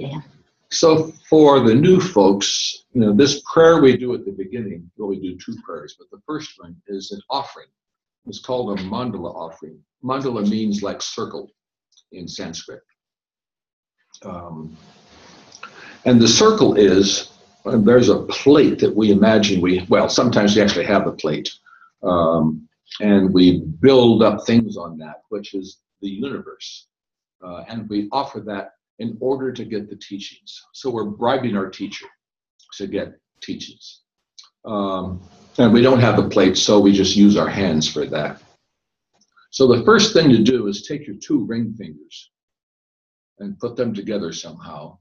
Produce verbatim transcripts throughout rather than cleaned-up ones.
det. So for the new folks, you know, this prayer we do at the beginning, well, we do two prayers, but the first one is an offering. It's called a mandala offering. Mandala means like circle in Sanskrit. Um, and the circle is, uh, there's a plate that we imagine we, well, sometimes we actually have a plate. Um, and we build up things on that, which is the universe. Uh, and we offer that in order to get the teachings. So we're bribing our teacher to get teachings. Um, and we don't have a plate, so we just use our hands for that. So the first thing to do is take your two ring fingers and put them together somehow.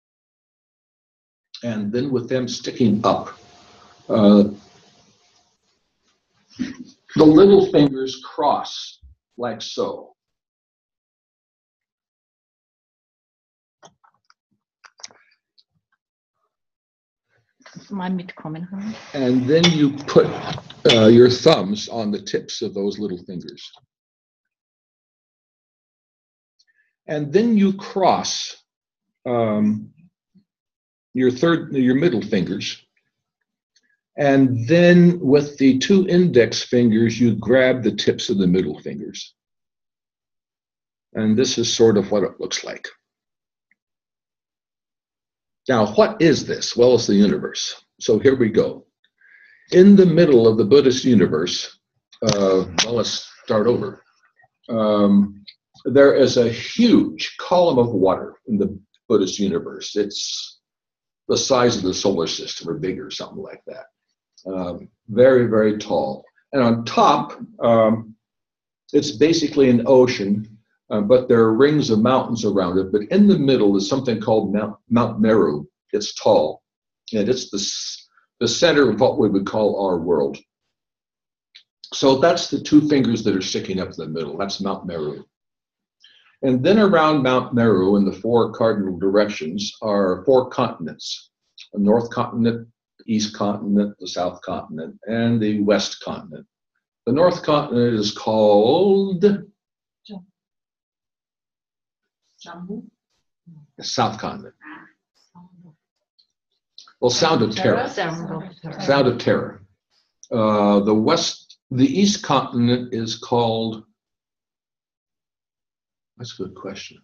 And then with them sticking up, uh, the little fingers cross like so. And then you put uh, your thumbs on the tips of those little fingers. And then you cross um, your third, your middle fingers. And then with the two index fingers, you grab the tips of the middle fingers. And this is sort of what it looks like. Now, what is this? Well, it's the universe. So here we go. In the middle of the Buddhist universe, uh, well, let's start over. Um, there is a huge column of water in the Buddhist universe. It's the size of the solar system or bigger, something like that. Um, very, very tall. And on top, um, it's basically an ocean, uh, but there are rings of mountains around it. But in the middle is something called Mount, Mount Meru. It's tall, and it's the, the center of what we would call our world. So that's the two fingers that are sticking up in the middle. That's Mount Meru. And then around Mount Meru in the four cardinal directions are four continents: the North Continent, the East Continent, the South Continent, and the West Continent. The North Continent is called Jambu. The South Continent. Well, Sound of Terror. Sound of Terror. Uh, the West, the East Continent is called, that's a good question,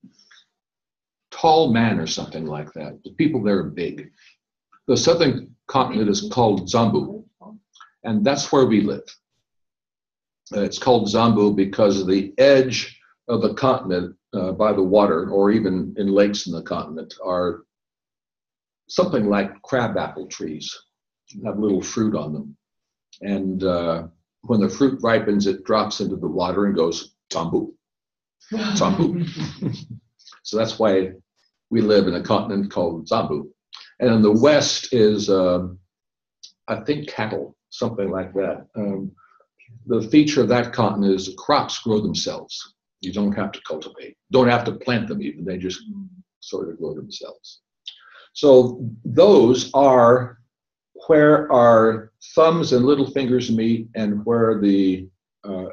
Tall Man or something like that. The people there are big. The Southern Continent is called Zambu, and that's where we live. Uh, it's called Zambu because of the edge of the continent uh, by the water, or even in lakes in the continent, are something like crabapple trees, have little fruit on them. And uh, when the fruit ripens, it drops into the water and goes Zambu, Zambu. So that's why we live in a continent called Zambu. And in the west is, uh, I think, cattle, something like that. Um, the feature of that continent is the crops grow themselves. You don't have to cultivate, don't have to plant them even, they just sort of grow themselves. So those are where our thumbs and little fingers meet, and where the, uh,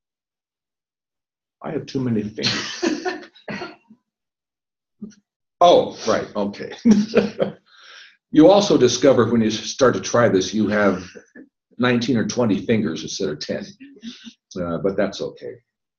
I have too many fingers. Oh, right, okay. You also discover when you start to try this, you have nineteen or twenty fingers instead of ten, uh, but that's okay.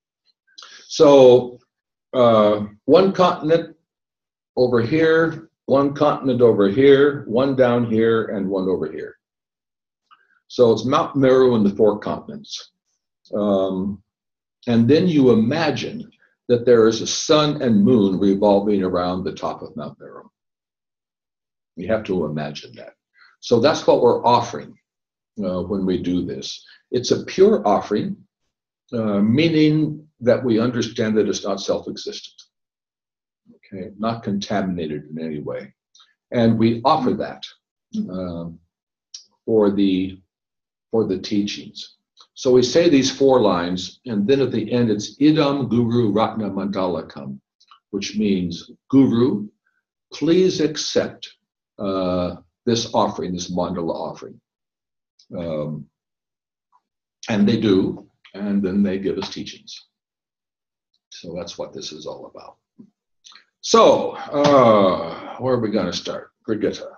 So uh, one continent over here, one continent over here, one down here, and one over here. So it's Mount Meru and the four continents. Um, and then you imagine that there is a sun and moon revolving around the top of Mount Meru. You have to imagine that. So that's what we're offering uh, when we do this. It's a pure offering, uh, meaning that we understand that it's not self-existent. Okay, not contaminated in any way. And we offer that um, for the for the teachings. So we say these four lines, and then at the end it's Idam Guru Ratna Mandalakam, which means, Guru, please accept uh, this offering, this mandala offering. Um, and they do, and then they give us teachings. So that's what this is all about. So, uh, where are we going to start? Brigitte.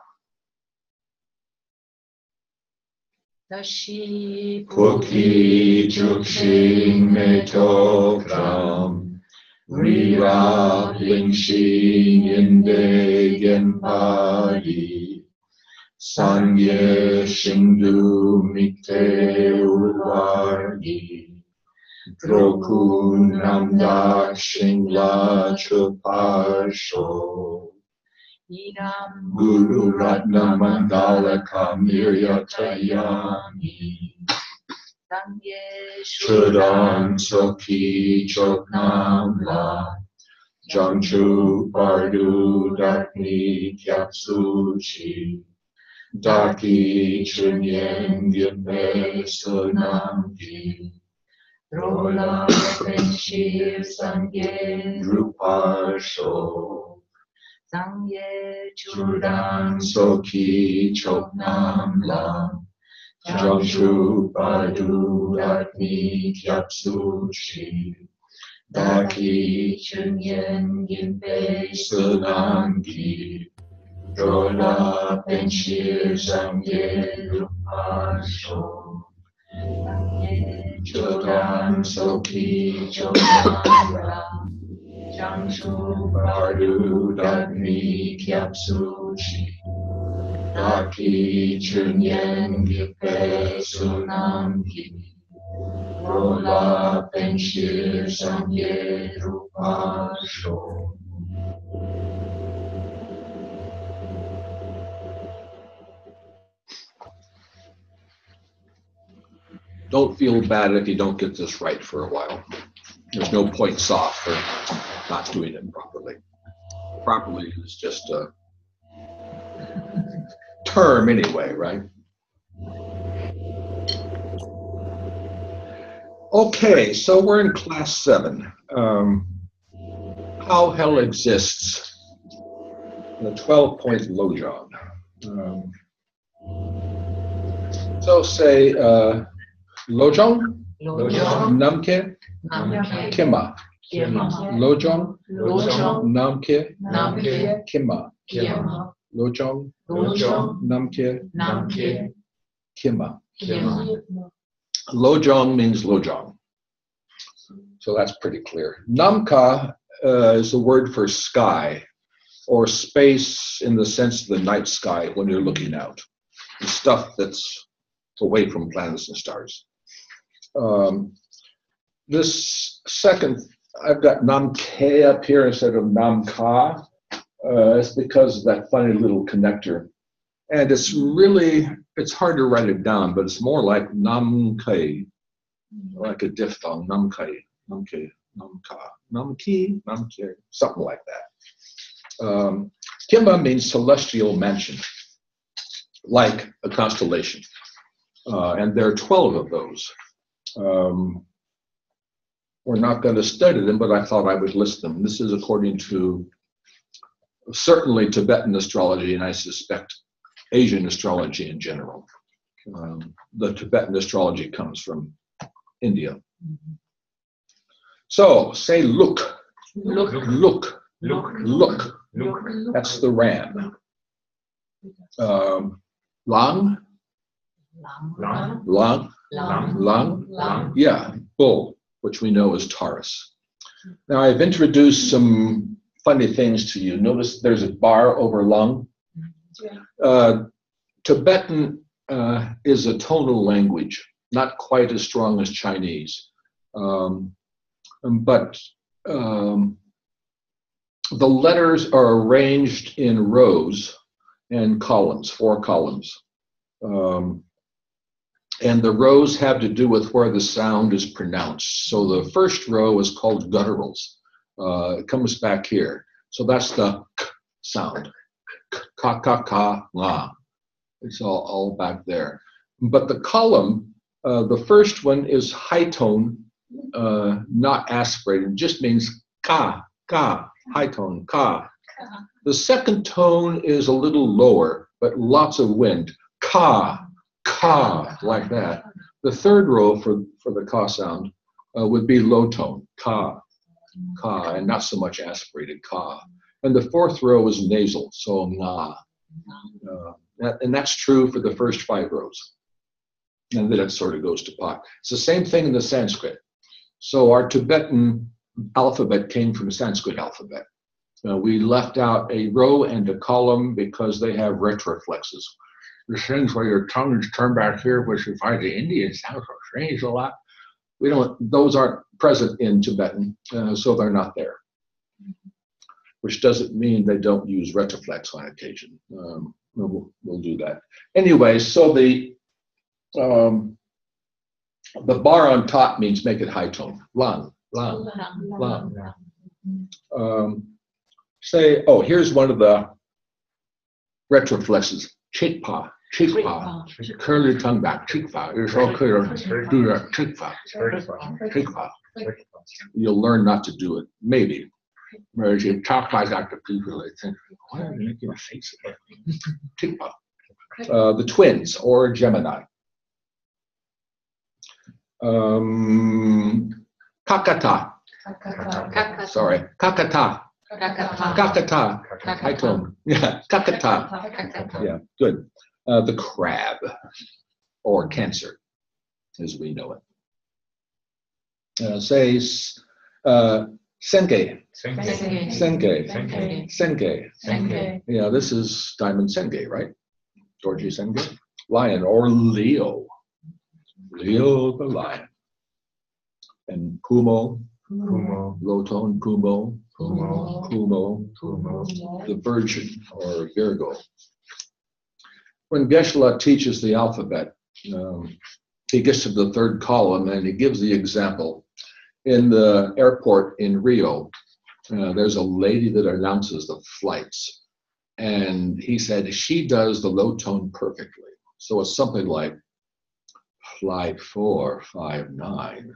Dashi Puki Jukshin Metokram Rira Lingshin Inde Genpadi Sanye Shindu Mikte Urvargi Droku Namdak Shingla Chuparsho Iram Guru Ratna Mandala Kamirya Tayami Sangye Chudang Soki Choknam La Jangchu Bardu Dakni Kyapsuchi Daki Chunyen Gype Sunamki Rola Penshir Sangye Druparsho Sangye Chudang Soki Choknam La Jangchu Bardu Dakni Kyapsuchi Daki Chunyen Gype Sunamki Rola Penshir Sangye Druparsho Chudang Soki Choknam Jangshu Bardu Dagni Kyapsuchi Daki Chunyen Gype Sunamki Rola Penshir Sangye Drupasho. Don't feel bad if you don't get this right for a while. There's no points off for not doing it properly. Properly is just a term anyway, right? Okay, so we're in class seven. Um, how hell exists the twelve-point lojong. Um, so say uh, lojong, Lojong namke, Namke kima. Kima Lojong, Lojong namke, Namke kima. Kima Lojong, Lojong namke, Namke kima. Kima Lojong means lojong. So that's pretty clear. Namka uh, is the word for sky or space in the sense of the night sky when you're looking out. The stuff that's away from planets and stars. Um, this second, I've got Namke up here instead of Namka. Uh, it's because of that funny little connector. And it's really, it's hard to write it down, but it's more like Namke, like a diphthong, Namke, Namke, Namka, Namki, Namke, something like that. Um, Kimba means celestial mansion, like a constellation. Uh, and there are twelve of those. Um, we're not going to study them, but I thought I would list them. This is according to certainly Tibetan astrology, and I suspect Asian astrology in general. Um, the Tibetan astrology comes from India. So say look, Look look, Look, look. look, That's the ram. Um, lang, Lang, lang, Lang, lang. Lang, Yeah, bull, which we know is Taurus. Now I've introduced some funny things to you. Notice there's a bar over lung. Uh, Tibetan uh, is a tonal language, not quite as strong as Chinese, um, but um, the letters are arranged in rows and columns, four columns. Um, and the rows have to do with where the sound is pronounced. So the first row is called gutturals. Uh, it comes back here. So that's the k sound. K, ka, ka, ka, la. It's all, all back there. But the column, uh, the first one is high tone, uh, not aspirated. It just means ka, ka, high tone, ka. The second tone is a little lower, but lots of wind. Ka, ka, like that. The third row for, for the ka sound uh, would be low tone, ka, ka, and not so much aspirated ka. And the fourth row is nasal, so na. Uh, that, and that's true for the first five rows. And then it sort of goes to pa. It's the same thing in the Sanskrit. So our Tibetan alphabet came from Sanskrit alphabet. Uh, we left out a row and a column because they have retroflexes. The things where your tongue is turned back here, which you find the Indians sound so strange a lot. We don't, those aren't present in Tibetan, uh, so they're not there. Which doesn't mean they don't use retroflex on occasion. Um, we'll, we'll do that. Anyway, so the um, the bar on top means make it high tone. Lang, lang, lang. Um, say, oh, here's one of the retroflexes. Chikpa, chikpa. Curl your tongue back. Chikpa. It's all clear. Do that. Chikpa. Chikpa. You'll learn not to do it. Maybe. Whereas you talk like that to people, they think, why are you making a face at me? Chikpa. Uh, the twins, or Gemini. Um, kakata. Sorry. Kakata. Kakata. High tone. Yeah. Kakata. Yeah. Good. Uh, the crab, or Cancer, as we know it. Uh, say, uh, Senge. Senge. Senge. Senge. Senge. Yeah, this is Diamond Senge, right? Georgie Senge. Lion, or Leo. Leo the lion. And Pumo, Kumo. low tone, Pumo, Kumo. Pumo, Kumo. the Virgin, or Virgo. When Geshe-la teaches the alphabet, um, he gets to the third column and he gives the example. In the airport in Rio, uh, there's a lady that announces the flights. And he said she does the low tone perfectly. So it's something like flight four five nine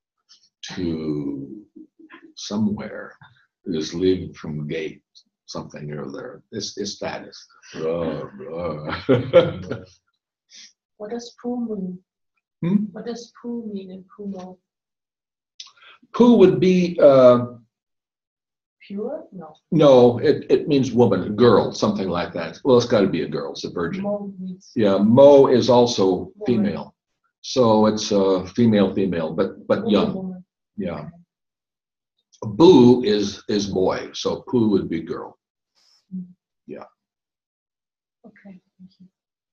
to somewhere is leaving from gate something or other. It's, it's that. It's, blah, blah. What does poo mean? Hmm? What does poo mean in Pumo? Who would be, uh, Pure? No. no, it, it means woman, girl, something like that. Well, it's got to be a girl, it's a virgin. Mo means Yeah, Mo is also Woman. female. So it's uh, female, female, but but woman, young. woman. Yeah. Boo is is boy, so Poo would be girl. Okay. Thank you.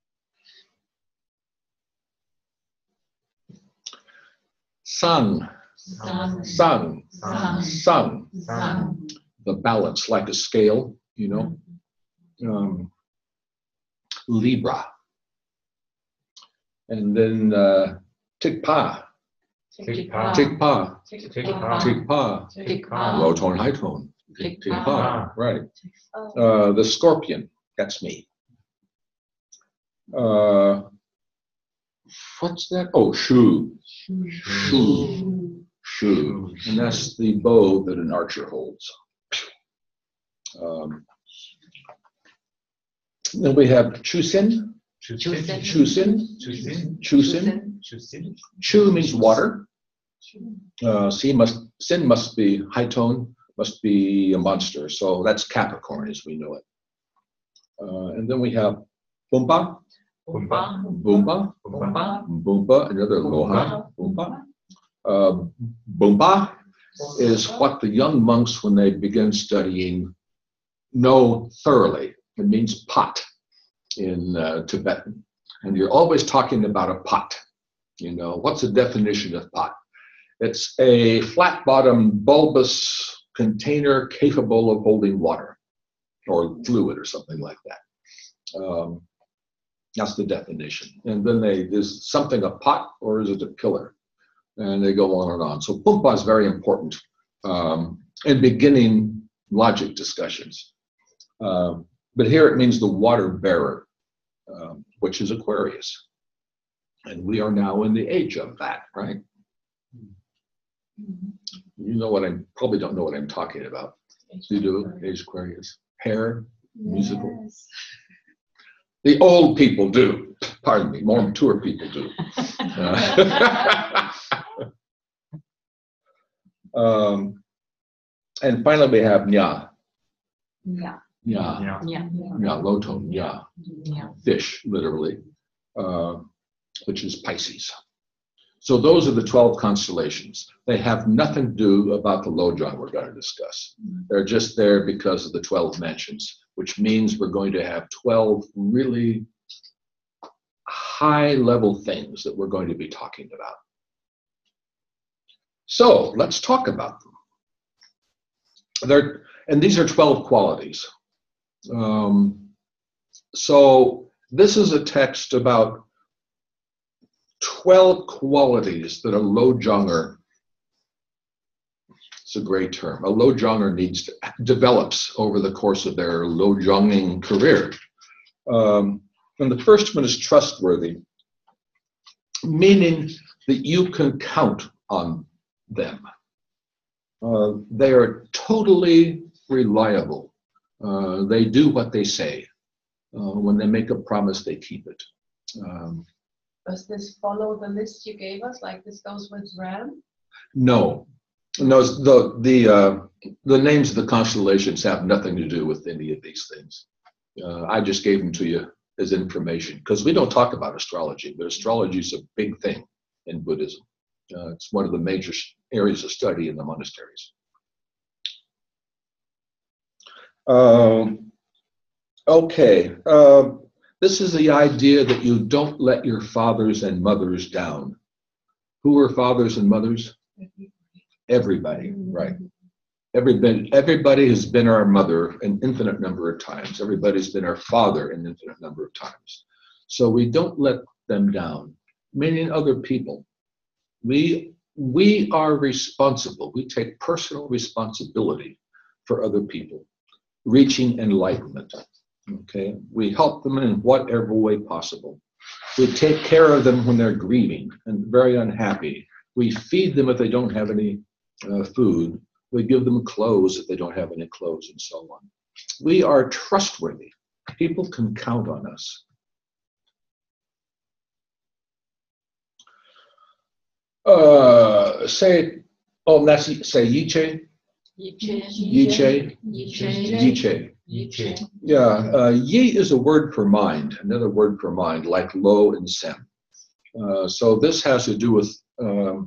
Sun, Sun. sun, Sun. sun. Sun. The balance, like a scale, you know. Um, Libra. And then uh, Tikpa, Tikpa. Tikpa, Tikpa. Tikpa. Tikpa. Low tone, high tone. Tikpa. Tikpa, right. Oh, Uh, the Scorpion, that's me. Uh, what's that? Oh, Shu, Shu, Shu. Shu. And that's the bow that an archer holds. Um, then we have Chusin, Chusin. Chusin, Chusin. Chusin. Chusin. Chu means water. Shu. Uh, sin must sin must be high tone, must be a monster. So that's Capricorn as we know it. Uh, and then we have Bumba, Kumpa. Bumba, Kumpa. Bumba, another Loha, Bumba. Uh, Bumba is what the young monks, when they begin studying, know thoroughly. It means pot in uh, Tibetan. And you're always talking about a pot. You know, what's the definition of pot? It's a flat-bottomed, bulbous container capable of holding water or fluid or something like that. Um, that's the definition. And then they, is something a pot or is it a pillar? And they go on and on. So Bumpa is very important um, in beginning logic discussions. Um, but here it means the water bearer, um, which is Aquarius. And we are now in the age of that, right? You know what I'm, probably don't know what I'm talking about. You do, age Aquarius. Hair, musical. Yes. The old people do. Pardon me, more mature people do. Uh, um, and finally we have Nya. Yeah. Yeah, Yeah. Yeah. yeah, low tone, yeah. Yeah. Fish, literally, uh, which is Pisces. So those are the twelve constellations. They have nothing to do about the Lojong we're going to discuss. They're just there because of the twelve mentions, which means we're going to have twelve really high-level things that we're going to be talking about. So let's talk about them. They're, and these are twelve qualities. Um, so this is a text about twelve qualities that a Lojonger, it's a great term, a Lojonger needs to, develops over the course of their Lojonging career. Um, and the first one is trustworthy, meaning that you can count on them. Uh, they are totally reliable. Uh, they do what they say. Uh, when they make a promise, they keep it. Um, Does this follow the list you gave us? Like this goes with Ram? no, no. The the uh, the names of the constellations have nothing to do with any of these things. Uh, I just gave them to you as information because we don't talk about astrology, but astrology is a big thing in Buddhism. Uh, it's one of the major areas of study in the monasteries. Um, okay, uh, this is the idea that you don't let your fathers and mothers down. Who are fathers and mothers? Everybody, right. Everybody, everybody has been our mother an infinite number of times. Everybody's been our father an infinite number of times. So we don't let them down, meaning other people. We, we are responsible. We take personal responsibility for other people, reaching enlightenment. Okay, we help them in whatever way possible. We take care of them when they're grieving and very unhappy. We feed them if they don't have any uh, food. We give them clothes if they don't have any clothes, and so on. We are trustworthy. People can count on us. Uh, say, oh, that's say Yiche, Yiche. Yiche, Yiche. Yiche. Yiche. Yeah, uh, Yi is a word for mind, another word for mind, like Lo and Sem. Uh, so this has to do with um,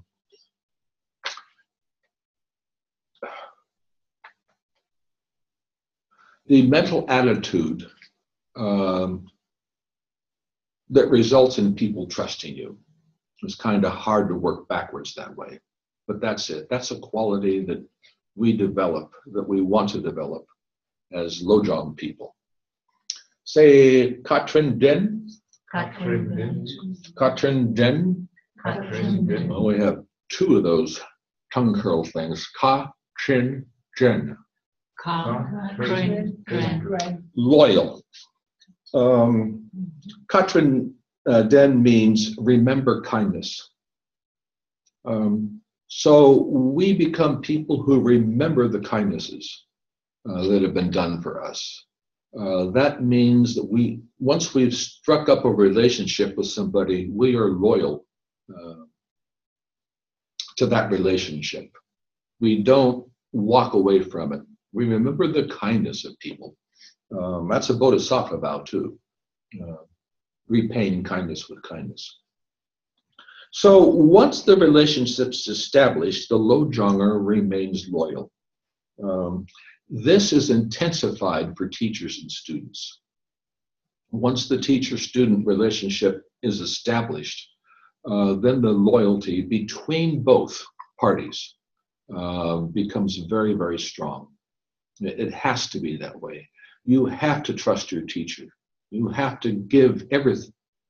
the mental attitude um, that results in people trusting you. It's kind of hard to work backwards that way, but that's it. That's a quality that we develop, that we want to develop as Lojong people. Say Katrin Den. Katrin Den. Katrin Den. Katrin Den. Well, we have two of those tongue curl things. Katrin Den. Katrin Den. Loyal. Um, Katrin uh, Den means remember kindness. Um, so we become people who remember the kindnesses uh, that have been done for us. Uh, that means that we, once we've struck up a relationship with somebody, we are loyal uh, to that relationship. We don't walk away from it. We remember the kindness of people. Um, that's a bodhisattva vow too, uh, repaying kindness with kindness. So once the relationship's established, the Lojonger remains loyal. Um, this is intensified for teachers and students. Once the teacher-student relationship is established, uh, then the loyalty between both parties uh, becomes very, very strong. It, it has to be that way. You have to trust your teacher. You have to give everything.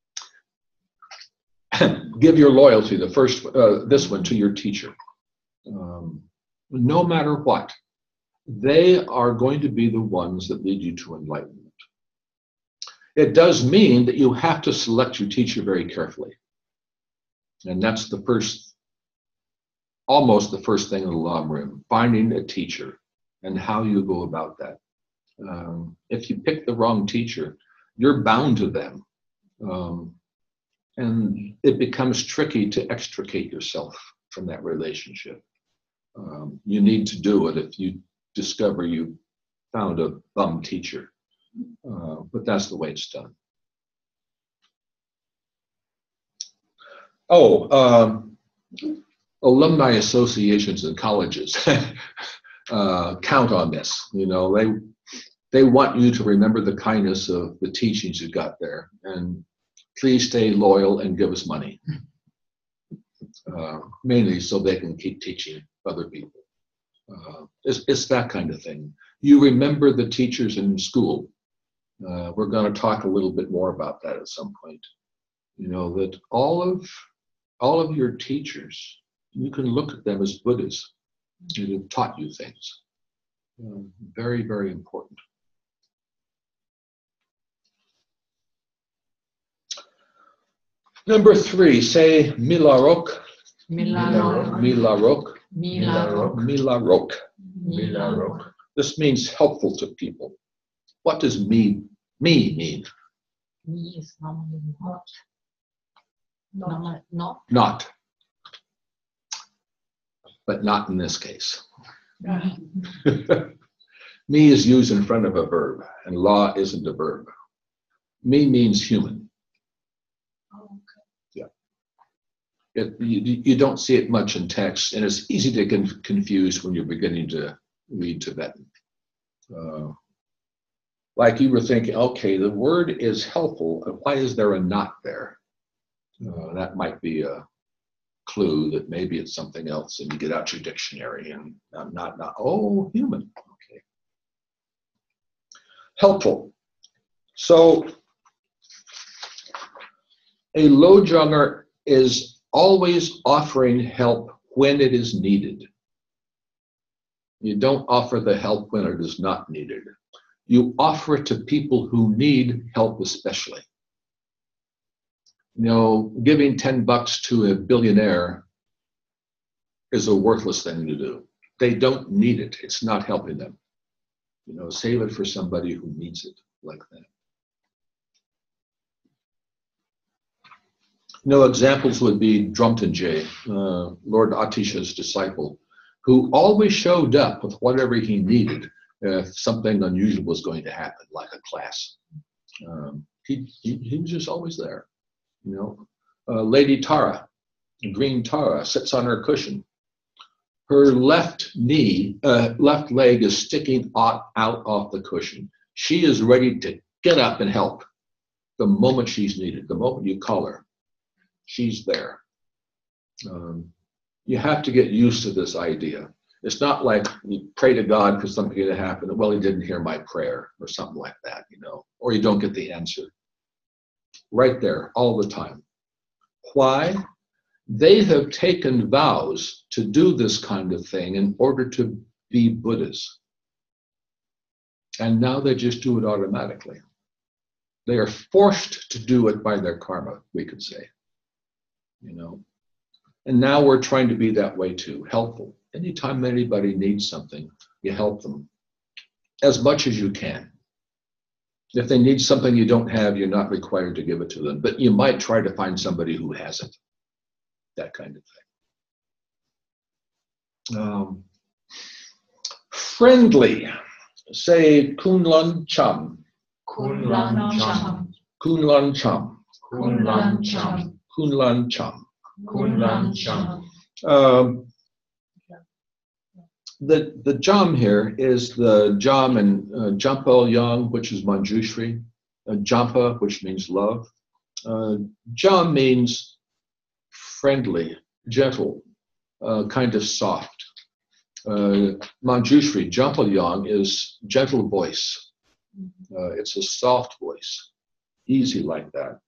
Give your loyalty, the first, uh, this one, to your teacher. Um, no matter what, they are going to be the ones that lead you to enlightenment. It does mean that you have to select your teacher very carefully. And that's the first, almost the first thing in the Lam Rim, finding a teacher and how you go about that. Um, if you pick the wrong teacher, you're bound to them. Um, and it becomes tricky to extricate yourself from that relationship. Um, you need to do it if you discover you found a bum teacher. Uh, but that's the way it's done. Oh, um, alumni associations and colleges uh, count on this. You know, they they want you to remember the kindness of the teachings you got there, and please stay loyal and give us money, uh, mainly so they can keep teaching other people. Uh, it's, it's that kind of thing. You remember the teachers in school. Uh, we're going to talk a little bit more about that at some point. You know, that all of all of your teachers, you can look at them as Buddhas who have taught you things. Um, very, very important. Number three, say Milarok. Milarok. Milarok. Milarok. Milarok. Milarok. This means helpful to people. What does me, me mean? Me is normally not. Not. Normal, not. Not. But not in this case. Yeah. Me is used in front of a verb, and law isn't a verb. Me means human. Oh, okay. Yeah. It, you, you don't see it much in text, and it's easy to get confused when you're beginning to read Tibetan. Uh, like you were thinking, okay, the word is helpful. Why is there a not there? Uh, that might be a clue that maybe it's something else, and you get out your dictionary and not, not, not oh, human. Okay. Helpful. So a Lojanger is always offering help when it is needed. You don't offer the help when it is not needed. You offer it to people who need help especially. You know, giving ten bucks to a billionaire is a worthless thing to do. They don't need it. It's not helping them. You know, save it for somebody who needs it like that. You know, examples would be Drumtonje, uh, Lord Atisha's disciple, who always showed up with whatever he needed if something unusual was going to happen, like a class. Um, he, he, he was just always there. You know, uh, Lady Tara, Green Tara, sits on her cushion. Her left knee, uh, left leg is sticking out, out off the cushion. She is ready to get up and help the moment she's needed, the moment you call her. She's there. Um, you have to get used to this idea. It's not like you pray to God for something to happen. Well, he didn't hear my prayer or something like that, you know, or you don't get the answer. Right there, all the time. Why? They have taken vows to do this kind of thing in order to be Buddhas. And now they just do it automatically. They are forced to do it by their karma, we could say. You know, and now we're trying to be that way too, helpful. Anytime anybody needs something, you help them as much as you can. If they need something you don't have, you're not required to give it to them, but you might try to find somebody who has it. That kind of thing. Um, friendly, say Kunlun Cham. Kunlan Cham. Kunlun Cham. Kunlan Cham. Kunlun Cham. Kunlan Cham. Um, the the jam here is the jam in uh, Jampa Yang, which is Manjushri. Uh, Jampa, which means love. Uh, jam means friendly, gentle, uh, kind of soft. Uh, Manjushri, Jampa Yang, is gentle voice. Uh, it's a soft voice, easy like that.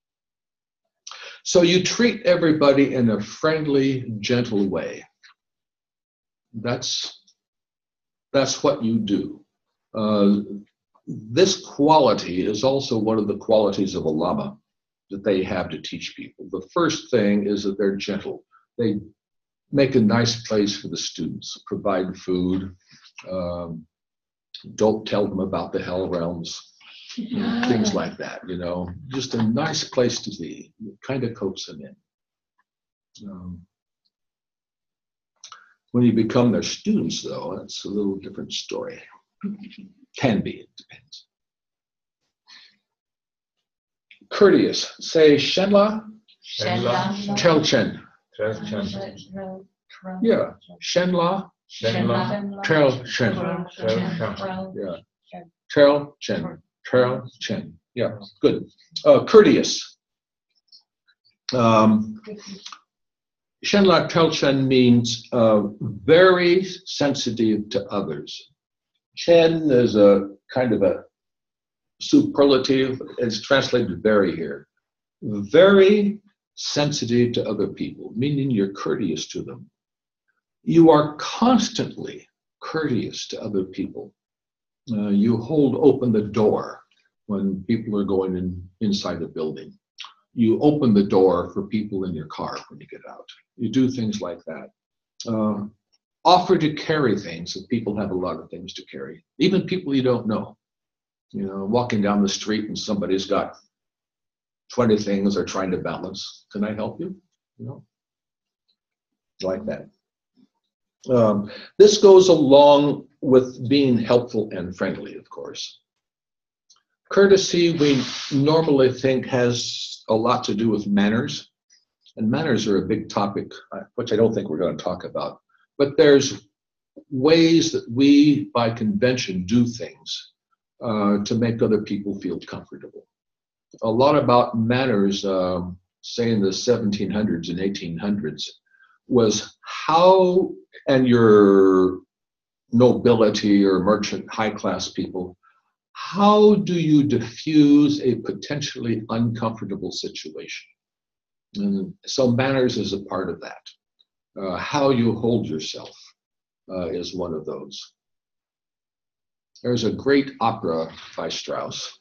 So you treat everybody in a friendly, gentle way. That's, that's what you do. Uh, this quality is also one of the qualities of a Lama that they have to teach people. The first thing is that they're gentle. They make a nice place for the students, provide food, um, don't tell them about the hell realms, things like that, you know, just a nice place to be. It kind of coax them in. Um, when you become their students, though, it's a little different story. Can be, it depends. Courteous. Say Shenla Shenla. Trelchen. Trelchen. Yeah. Shenla Shenla. Trelchen. Trelchen. Yeah. Trelchen. Trelchen. Yeah, good. Uh, courteous. Um, Shenla Trelchen means uh, very sensitive to others. Chen is a kind of a superlative. It's translated very here. Very sensitive to other people, meaning you're courteous to them. You are constantly courteous to other people. Uh, you hold open the door when people are going in, inside a building. You open the door for people in your car when you get out. You do things like that. Uh, offer to carry things if people have a lot of things to carry, even people you don't know. You know, walking down the street and somebody's got twenty things they're trying to balance. Can I help you? You know, like that. Um, this goes along with being helpful and friendly, of course. Courtesy, we normally think, has a lot to do with manners. And manners are a big topic, which I don't think we're going to talk about. But there's ways that we, by convention, do things uh, to make other people feel comfortable. A lot about manners, um, say in the seventeen hundreds and eighteen hundreds, was how, and your nobility or merchant high-class people, how do you diffuse a potentially uncomfortable situation? And so manners is a part of that. Uh, how you hold yourself uh, is one of those. There's a great opera by Strauss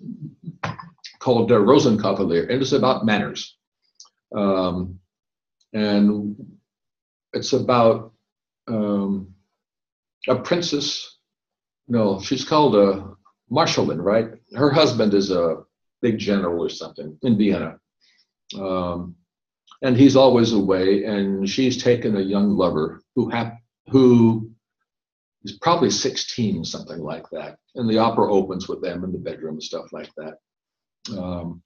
called Der Rosenkavalier, and it's about manners. Um, and it's about um, a princess. No, she's called a Marschallin, right? Her husband is a big general or something in Vienna. Um, and he's always away, and she's taken a young lover who hap- who is probably sixteen, something like that. And the opera opens with them in the bedroom and stuff like that. Um,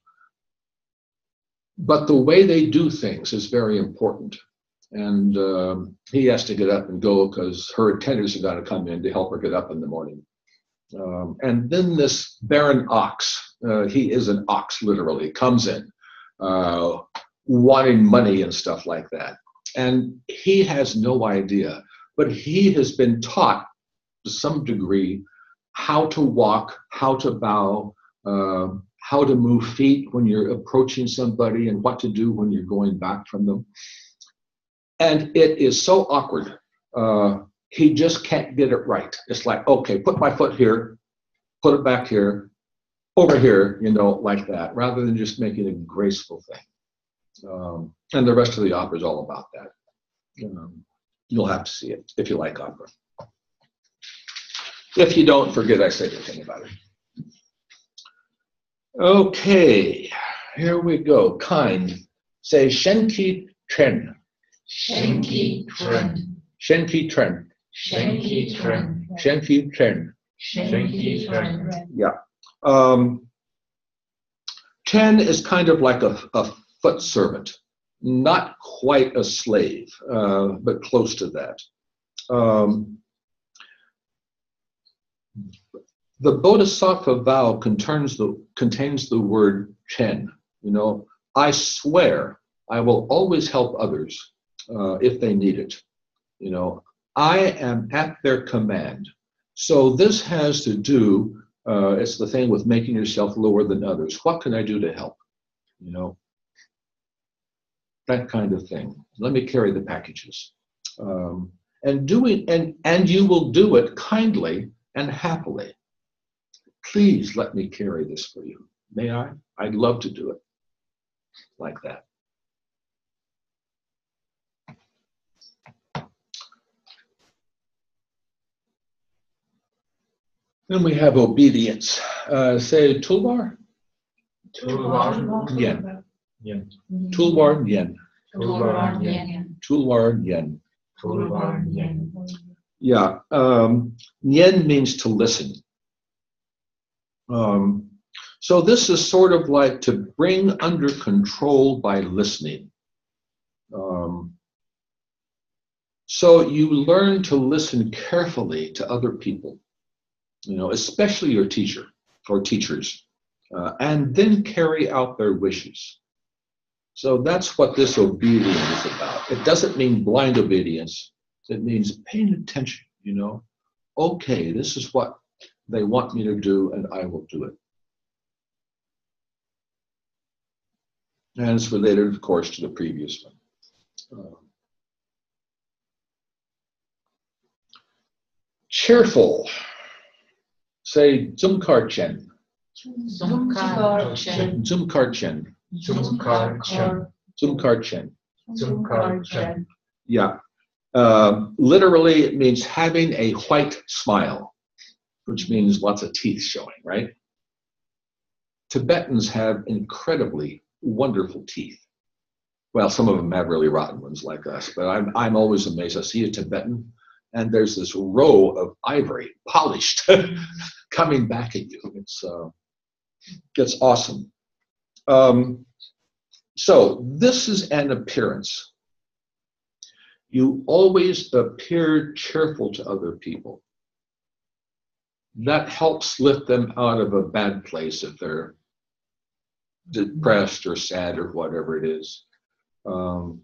but the way they do things is very important. And um, he has to get up and go because her attendants are going to come in to help her get up in the morning. Um, and then this Baron Ox, uh, he is an ox literally, comes in uh, wanting money and stuff like that. And he has no idea, but he has been taught to some degree how to walk, how to bow, uh, how to move feet when you're approaching somebody and what to do when you're going back from them. And it is so awkward. Uh, he just can't get it right. It's like, okay, put my foot here, put it back here, over here, you know, like that, rather than just making a graceful thing. Um, and the rest of the opera is all about that. Um, you'll have to see it if you like opera. If you don't, forget I said anything about it. Okay, here we go. Kind. Say Shenki Tren. Shenki Tren. Shenki Tren. Shenki Tren. Shenki Tren. Shenki Tren. Yeah. Um, Ten is kind of like a, a foot servant, not quite a slave, uh, but close to that. Um, the Bodhisattva vow contains the, contains the word Chen. You know, I swear I will always help others uh, if they need it. You know, I am at their command. So this has to do, uh, it's the thing with making yourself lower than others. What can I do to help? You know, that kind of thing. Let me carry the packages. Um, and doing, and, and you will do it kindly and happily. Please let me carry this for you. May I? I'd love to do it like that. Then we have obedience. Uh, say Tulbar? Tulbar. Yen. Yen. Tulbar Yen. Tulbar Yen. Tulbar Yen. Tulbar Yen. Yeah. Um, Nien means to listen. Um, so this is sort of like to bring under control by listening. Um, so you learn to listen carefully to other people, you know, especially your teacher or teachers, uh, and then carry out their wishes. So that's what this obedience is about. It doesn't mean blind obedience. It means paying attention, you know. Okay, this is what they want me to do, and I will do it. And it's related, of course, to the previous one. Um, cheerful. Say, Zumkar Chen. Zumkar Chen. Zumkar Chen. Zumkar Chen. Zumkar Chen. Zumkar Chen. Yeah. Um, literally, it means having a white smile, which means lots of teeth showing, right? Tibetans have incredibly wonderful teeth. Well, some of them have really rotten ones like us, but I'm, I'm always amazed. I see a Tibetan, and there's this row of ivory, polished, coming back at you. It's, uh, it's awesome. Um, so this is an appearance. You always appear cheerful to other people. That helps lift them out of a bad place if they're depressed or sad or whatever it is. Um,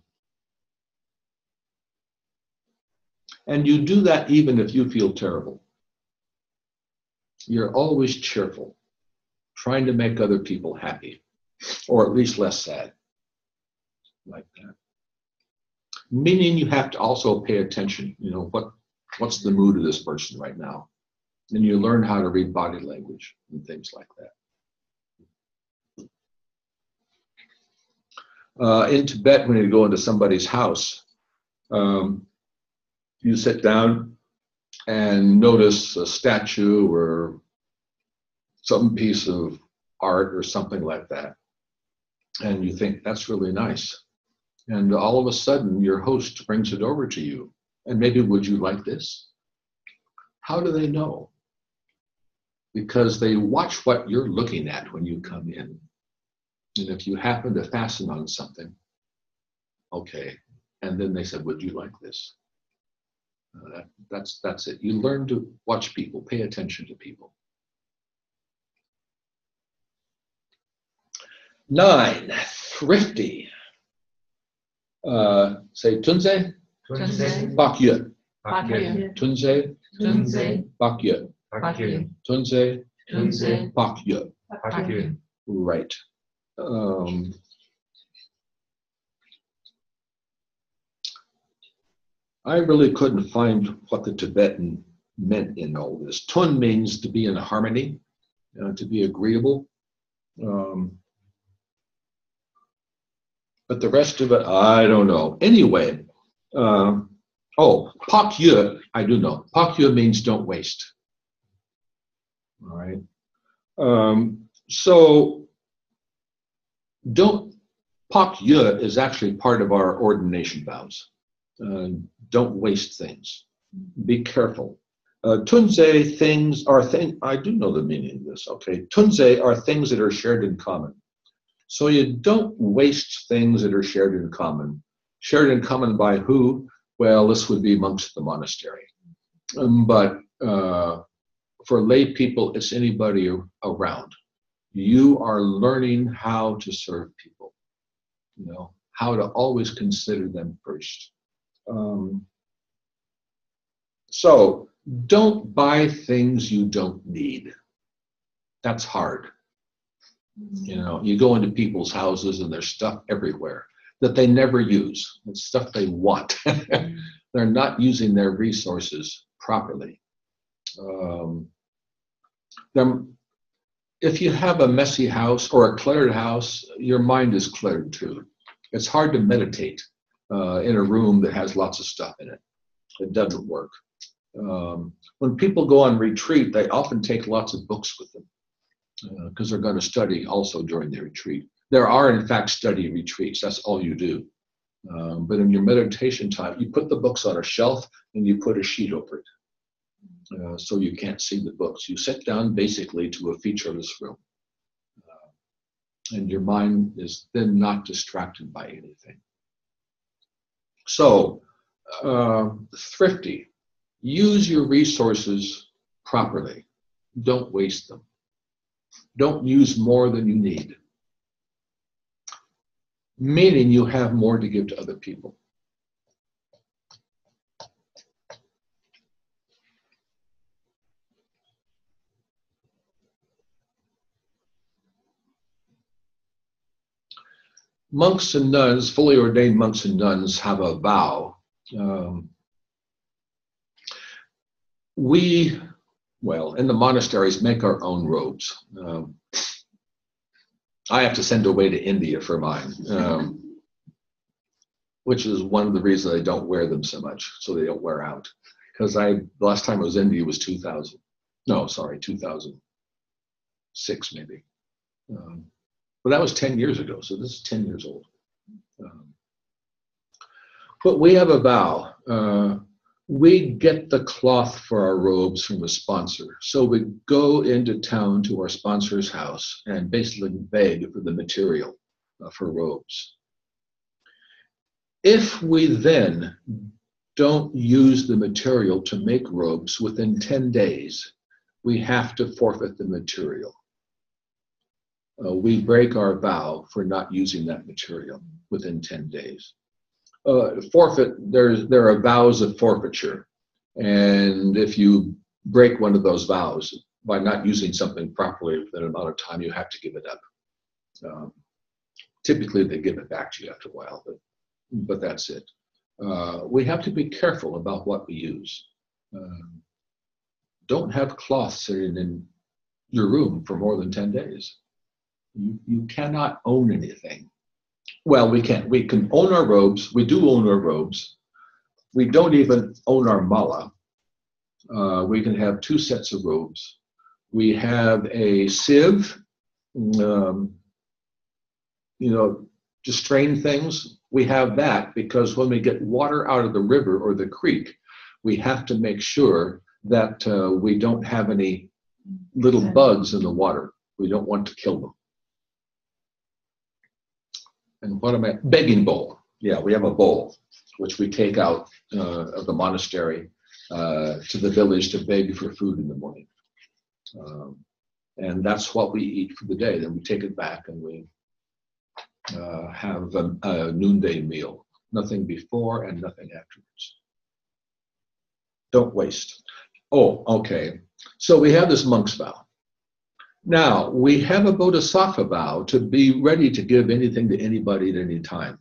and you do that even if you feel terrible. You're always cheerful, trying to make other people happy, or at least less sad, like that. Meaning you have to also pay attention, you know, what, what's the mood of this person right now? And you learn how to read body language and things like that. Uh, in Tibet, when you go into somebody's house, um, you sit down and notice a statue or some piece of art or something like that. And you think, that's really nice. And all of a sudden, your host brings it over to you. And maybe, would you like this? How do they know? Because they watch what you're looking at when you come in. And if you happen to fasten on something, okay. And then they said, would you like this? Uh, that, that's, that's it. You learn to watch people, pay attention to people. Nine, thrifty. Uh, say Tunze, Tunze. Bakye. Bakye. Tunze, Tunze. Bakye. Bakye. Tunze, Tunze. Bakye. Bakye. Right. Um, I really couldn't find what the Tibetan meant in all this. Tun means to be in harmony, uh, to be agreeable. Um, but the rest of it, I don't know. Anyway, uh, oh, Pakye, I do know. Pakye means don't waste. All right. Um, so, don't, Pakye is actually part of our ordination vows. Uh, don't waste things. Be careful. Uh, tunze, things are things, I do know the meaning of this. Okay, tunze are things that are shared in common. So you don't waste things that are shared in common. Shared in common by who? Well, this would be monks of the monastery. Um, but uh, for lay people, it's anybody around. You are learning how to serve people, you know, how to always consider them first. Um, so don't buy things you don't need. That's hard. You know, you go into people's houses and there's stuff everywhere that they never use. It's stuff they want. They're not using their resources properly. Um, if you have a messy house or a cluttered house, your mind is cluttered too. It's hard to meditate uh, in a room that has lots of stuff in it. It doesn't work. Um, when people go on retreat, they often take lots of books with them because uh, they're going to study also during the retreat. There are, in fact, study retreats. That's all you do. Um, but in your meditation time, you put the books on a shelf and you put a sheet over it. Uh, so you can't see the books. You sit down basically to a featureless room. Uh, and your mind is then not distracted by anything. So, uh, thrifty. Use your resources properly. Don't waste them. Don't use more than you need. Meaning you have more to give to other people. Monks and nuns, fully ordained monks and nuns, have a vow. Um, we, well, in the monasteries, make our own robes. Um, I have to send away to India for mine, um, which is one of the reasons I don't wear them so much, so they don't wear out. Because I, the last time I was in India was two thousand. No, sorry, two thousand six maybe. Um, but that was ten years ago, so this is ten years old. Um, but we have a vow. Uh, we get the cloth for our robes from a sponsor. So we go into town to our sponsor's house and basically beg for the material uh, for robes. If we then don't use the material to make robes within ten days, we have to forfeit the material. Uh, we break our vow for not using that material within ten days. Uh, forfeit, there's, there are vows of forfeiture. And if you break one of those vows by not using something properly within an amount of time, you have to give it up. Um, typically, they give it back to you after a while, but, but that's it. Uh, we have to be careful about what we use. Um, don't have cloth sitting in your room for more than ten days. You, you cannot own anything. Well, we can. We can own our robes. We do own our robes. We don't even own our mala. Uh, we can have two sets of robes. We have a sieve, um, you know, to strain things. We have that because when we get water out of the river or the creek, we have to make sure that uh, we don't have any little bugs in the water. We don't want to kill them. And what am I, begging bowl. Yeah, we have a bowl, which we take out uh, of the monastery uh, to the village to beg for food in the morning. Um, and that's what we eat for the day. Then we take it back and we uh, have a, a noonday meal. Nothing before and nothing afterwards. Don't waste. Oh, okay. So we have this monk's vow. Now, we have a bodhisattva vow to be ready to give anything to anybody at any time.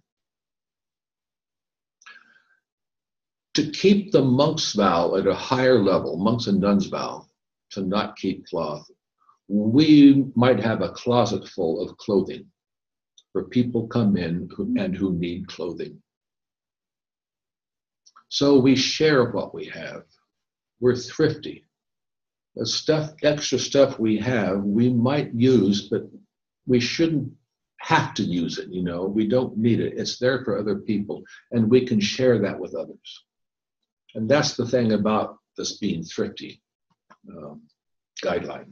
To keep the monk's vow at a higher level, monks and nuns vow, to not keep cloth, we might have a closet full of clothing for people come in who, and who need clothing. So we share what we have. We're thrifty. The stuff, extra stuff we have, we might use, but we shouldn't have to use it, you know. We don't need it. It's there for other people, and we can share that with others. And that's the thing about this being thrifty um, guideline.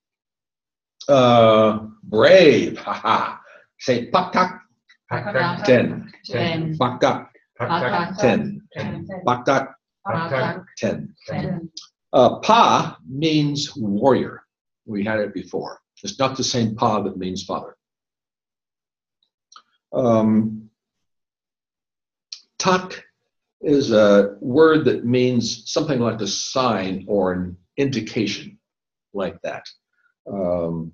Uh, brave, haha. Say pakak, Pakak. ten. Ten. Pakak, Pakak. ten. Ten. Pakak, Pakak. ten. Ten. Uh, pa means warrior. We had it before. It's not the same pa that means father. Um, tak is a word that means something like a sign or an indication, like that. Um,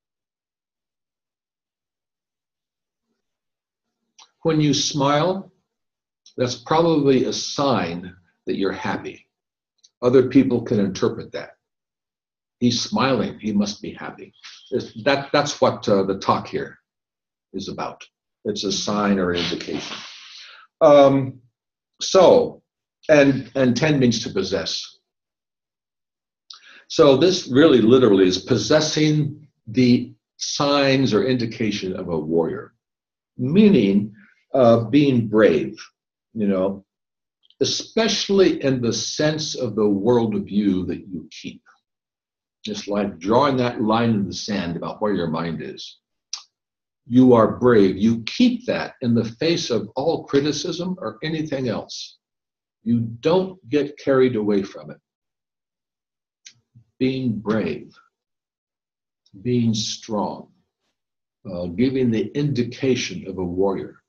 when you smile, that's probably a sign that you're happy. Other people can interpret that. He's smiling, he must be happy. It's, that, that's what uh, the talk here is about. It's a sign or indication. Um, so, and, and ten means to possess. So this really literally is possessing the signs or indication of a warrior, meaning uh, being brave, you know, especially in the sense of the worldview that you keep. It's like drawing that line in the sand about where your mind is. You are brave. You keep that in the face of all criticism or anything else. You don't get carried away from it. Being brave, being strong, uh, giving the indication of a warrior.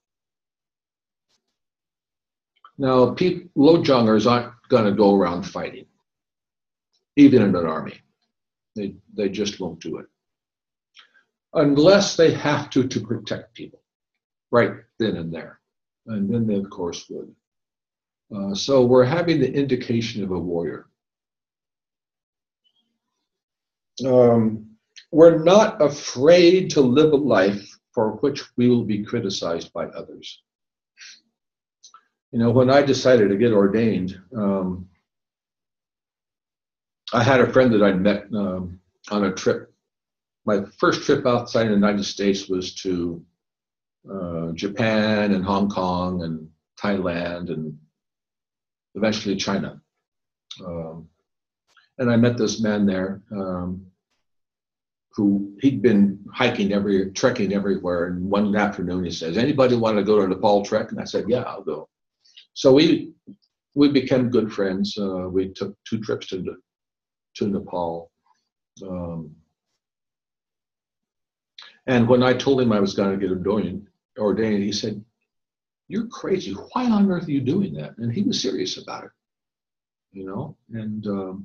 Now, people, Lojongers aren't going to go around fighting, even in an army. They, they just won't do it. Unless they have to to protect people, right then and there. And then they, of course, would. Uh, so we're having the indication of a warrior. Um, we're not afraid to live a life for which we will be criticized by others. You know, when I decided to get ordained, um, I had a friend that I'd met um, on a trip. My first trip outside the United States was to uh, Japan and Hong Kong and Thailand and eventually China. Um, and I met this man there um, who he'd been hiking every, trekking everywhere. And one afternoon he says, "Anybody want to go to Nepal trek?" And I said, "Yeah, I'll go." So we we became good friends. Uh, we took two trips to to Nepal. Um, and when I told him I was going to get ordained, ordained, he said, "You're crazy. Why on earth are you doing that?" And he was serious about it, you know. And um,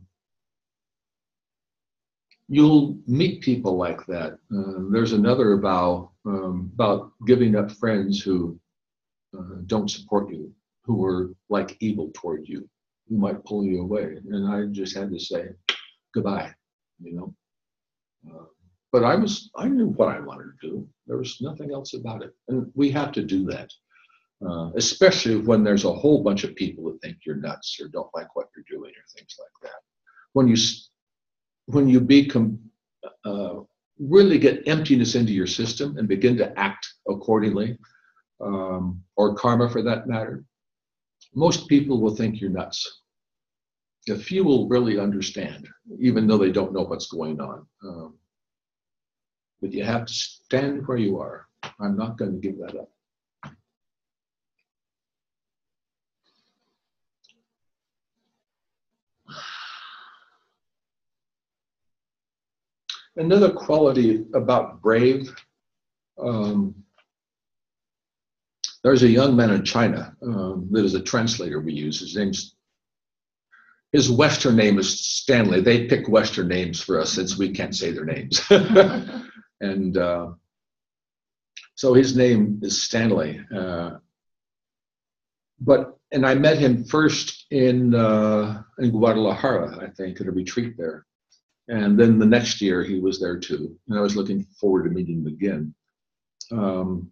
you'll meet people like that. Uh, there's another vow um, about giving up friends who uh, don't support you, who are like evil toward you, who might pull you away. And I just had to say goodbye, you know. Uh, but I was, I knew what I wanted to do. There was nothing else about it. And we have to do that, uh, especially when there's a whole bunch of people that think you're nuts or don't like what you're doing or things like that. When you, when you become, uh, really get emptiness into your system and begin to act accordingly, um, or karma for that matter, most people will think you're nuts. A few will really understand, even though they don't know what's going on. Um, but you have to stand where you are. I'm not going to give that up. Another quality about brave, um, there's a young man in China um, that is a translator we use. His name's, his Western name is Stanley. They pick Western names for us since we can't say their names. And uh, so his name is Stanley. Uh, but, and I met him first in, uh, in Guadalajara, I think, at a retreat there. And then the next year he was there too. And I was looking forward to meeting him again. Um,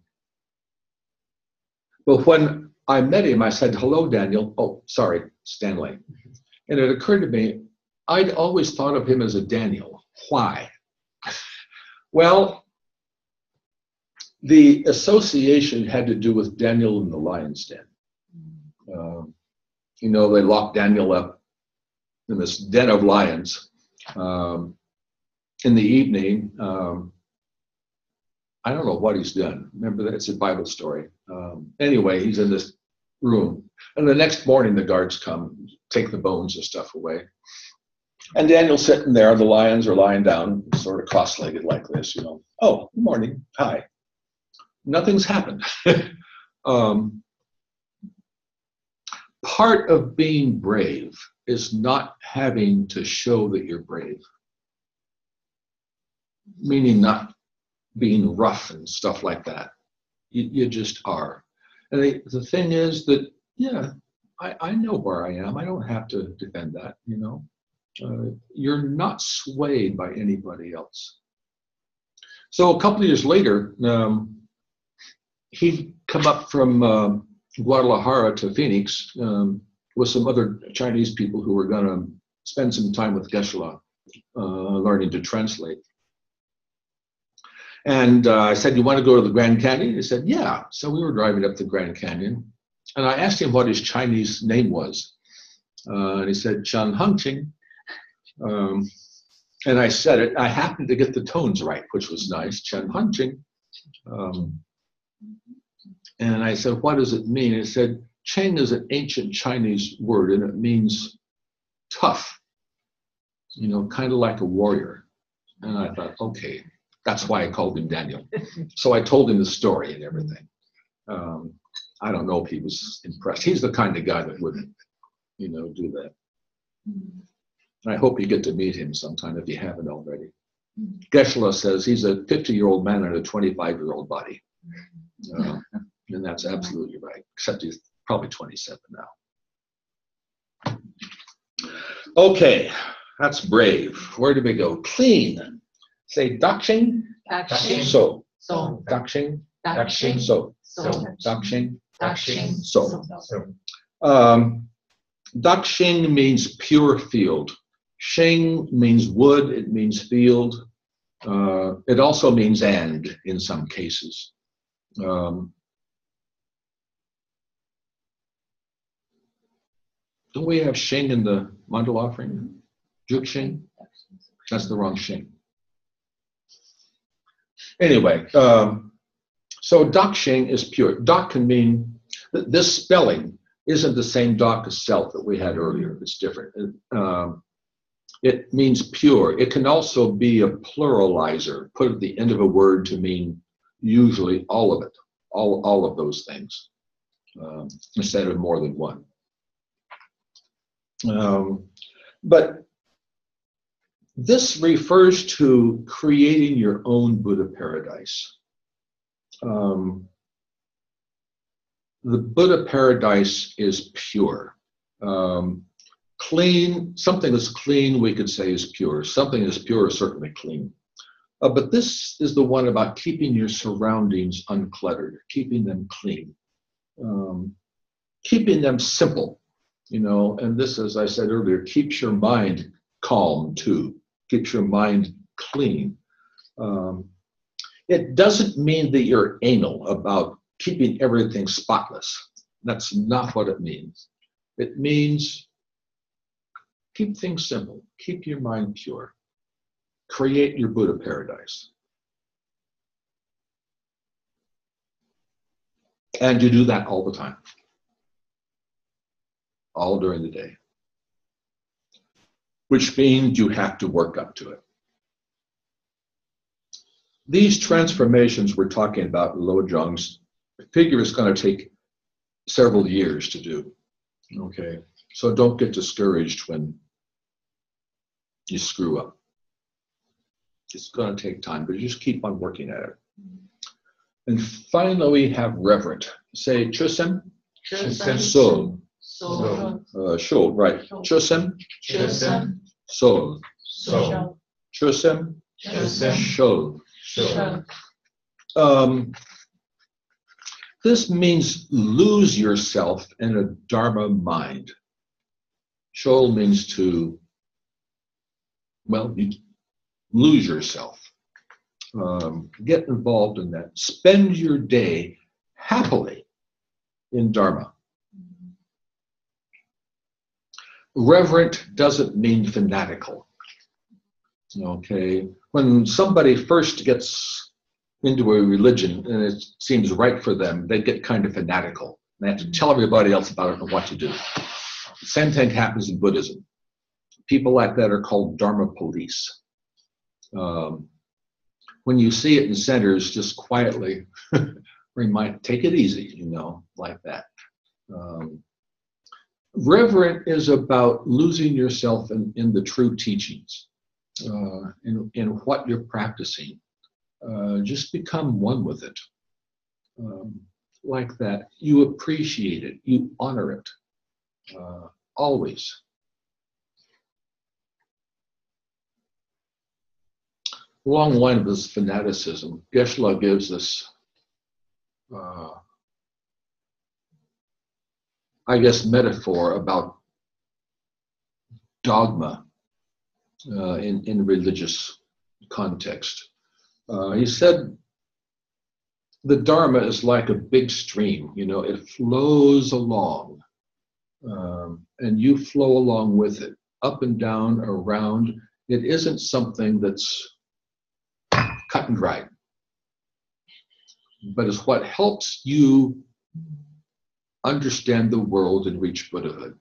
but when I met him, I said, "Hello, Daniel." Oh, sorry, Stanley. And it occurred to me, I'd always thought of him as a Daniel. Why? Well, the association had to do with Daniel in the lion's den. Um, you know, they locked Daniel up in this den of lions. Um, in the evening, um, I don't know what he's done. Remember that? It's a Bible story. Um, anyway, he's in this room. And the next morning, the guards come, take the bones and stuff away. And Daniel's sitting there, the lions are lying down, sort of cross-legged like this, you know. "Oh, good morning. Hi." Nothing's happened. um, part of being brave is not having to show that you're brave. Meaning not being rough and stuff like that. You, you just are. And the, the thing is that, yeah, I, I know where I am. I don't have to defend that, you know. Uh, you're not swayed by anybody else. So a couple of years later, um, he'd come up from uh, Guadalajara to Phoenix um, with some other Chinese people who were going to spend some time with Geshe-la, uh, learning to translate. And uh, I said, you want to go to the Grand Canyon? He said, yeah. So we were driving up the Grand Canyon. And I asked him what his Chinese name was. Uh, and he said, Chen Hengqing. Um, and I said it. I happened to get the tones right, which was nice. Chen Hengqing. Um, and I said, what does it mean? He said, Cheng is an ancient Chinese word, and it means tough, you know, kind of like a warrior. And I thought, okay, that's why I called him Daniel. So I told him the story and everything. Um, I don't know if he was impressed. He's the kind of guy that wouldn't, you know, do that. And I hope you get to meet him sometime if you haven't already. Geshe-la says he's a fifty-year-old man in a twenty-five-year-old body. Uh, and that's absolutely right, except he's probably twenty-seven now. Okay, that's brave. Where do we go? Clean. Say dakshing, Dakshing. so. So. Dakshing, Dakshing. so. So. Dakshing, Dakshing. so. So. Um, dakshing means pure field. Shing means wood, it means field. Uh, it also means and in some cases. Um, don't we have shing in the mandal offering? Jukshing? That's the wrong shing. Anyway, um, so dakshing is pure. Dak can mean, th this spelling isn't the same dak as self that we had earlier. It's different. It, um, it means pure. It can also be a pluralizer, put at the end of a word to mean usually all of it, all, all of those things, um, instead of more than one. Um, but this refers to creating your own Buddha paradise. Um, the Buddha paradise is pure. Um, clean, something that's clean we could say is pure. Something that's pure is certainly clean. Uh, but this is the one about keeping your surroundings uncluttered, keeping them clean, um, keeping them simple, you know, and this, as I said earlier, keeps your mind calm too, keeps your mind clean. Um, it doesn't mean that you're anal about keeping everything spotless. That's not what it means. It means keep things simple, keep your mind pure, create your Buddha paradise. And you do that all the time, all during the day, which means you have to work up to it. These transformations we're talking about in Lojong's figure is going to take several years to do, okay? So don't get discouraged when you screw up. It's going to take time, but you just keep on working at it. And finally, we have reverent. Say chusem, Chusem. sol, So. uh, shul, right? Chusem, Chusem. sol, So. chusem, Chusem. shul. So. Um, this means lose yourself in a Dharma mind. Shul means to, well, you lose yourself. Um, get involved in that. Spend your day happily in Dharma. Reverent doesn't mean fanatical. Okay, when somebody first gets into a religion and it seems right for them, they get kind of fanatical. They have to tell everybody else about it and what to do. The same thing happens in Buddhism. People like that are called Dharma police. Um, when you see it in centers, just quietly remind, take it easy, you know, like that. Um, reverent is about losing yourself in, in the true teachings, uh, in, in what you're practicing. Uh, just become one with it. Um, like that. You appreciate it. You honor it. Uh, always. Along the line of this fanaticism, Geshe-la gives us, uh, I guess, metaphor about dogma uh, in, in religious context. Uh, he said, the Dharma is like a big stream, you know, it flows along, um, and you flow along with it, up and down, around. It isn't something that's cut and dried, but it's what helps you understand the world and reach Buddhahood.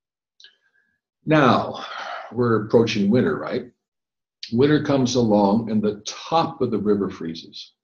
Now, we're approaching winter, right? Winter comes along and the top of the river freezes.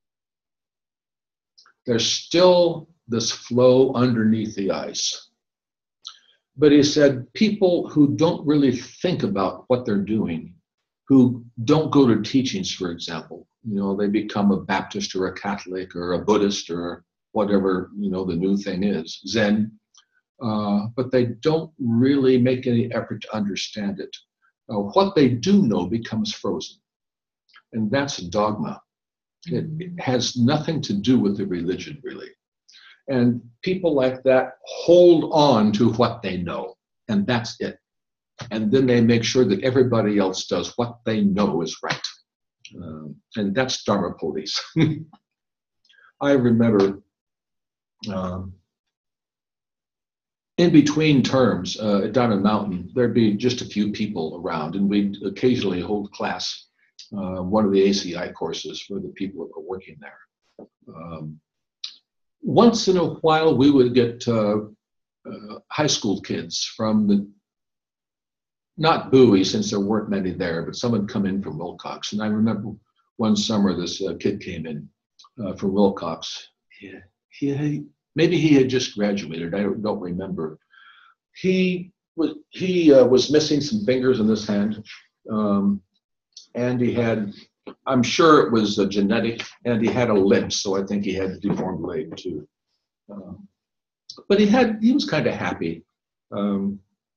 There's still this flow underneath the ice. But he said people who don't really think about what they're doing, who don't go to teachings, for example, you know, they become a Baptist or a Catholic or a Buddhist or whatever, you know, the new thing is, Zen, uh, but they don't really make any effort to understand it. Uh, what they do know becomes frozen. And that's a dogma. It, it has nothing to do with the religion, really. And people like that hold on to what they know, and that's it. And then they make sure that everybody else does what they know is right. Um, and that's Dharma police. I remember um, in between terms uh, down in Mountain, there'd be just a few people around, and we'd occasionally hold class, uh, one of the A C I courses for the people that were working there. Um, once in a while, we would get uh, uh, high school kids from the, not Bowie, since there weren't many there, but some had come in from Wilcox. And I remember one summer, this uh, kid came in uh, from Wilcox. He, he, maybe he had just graduated. I don't, don't remember. He was he uh, was missing some fingers in this hand, um, and he had, I'm sure it was uh, genetic, and he had a limp, so I think he had a deformed leg too. Um, but he had he was kind of happy, um,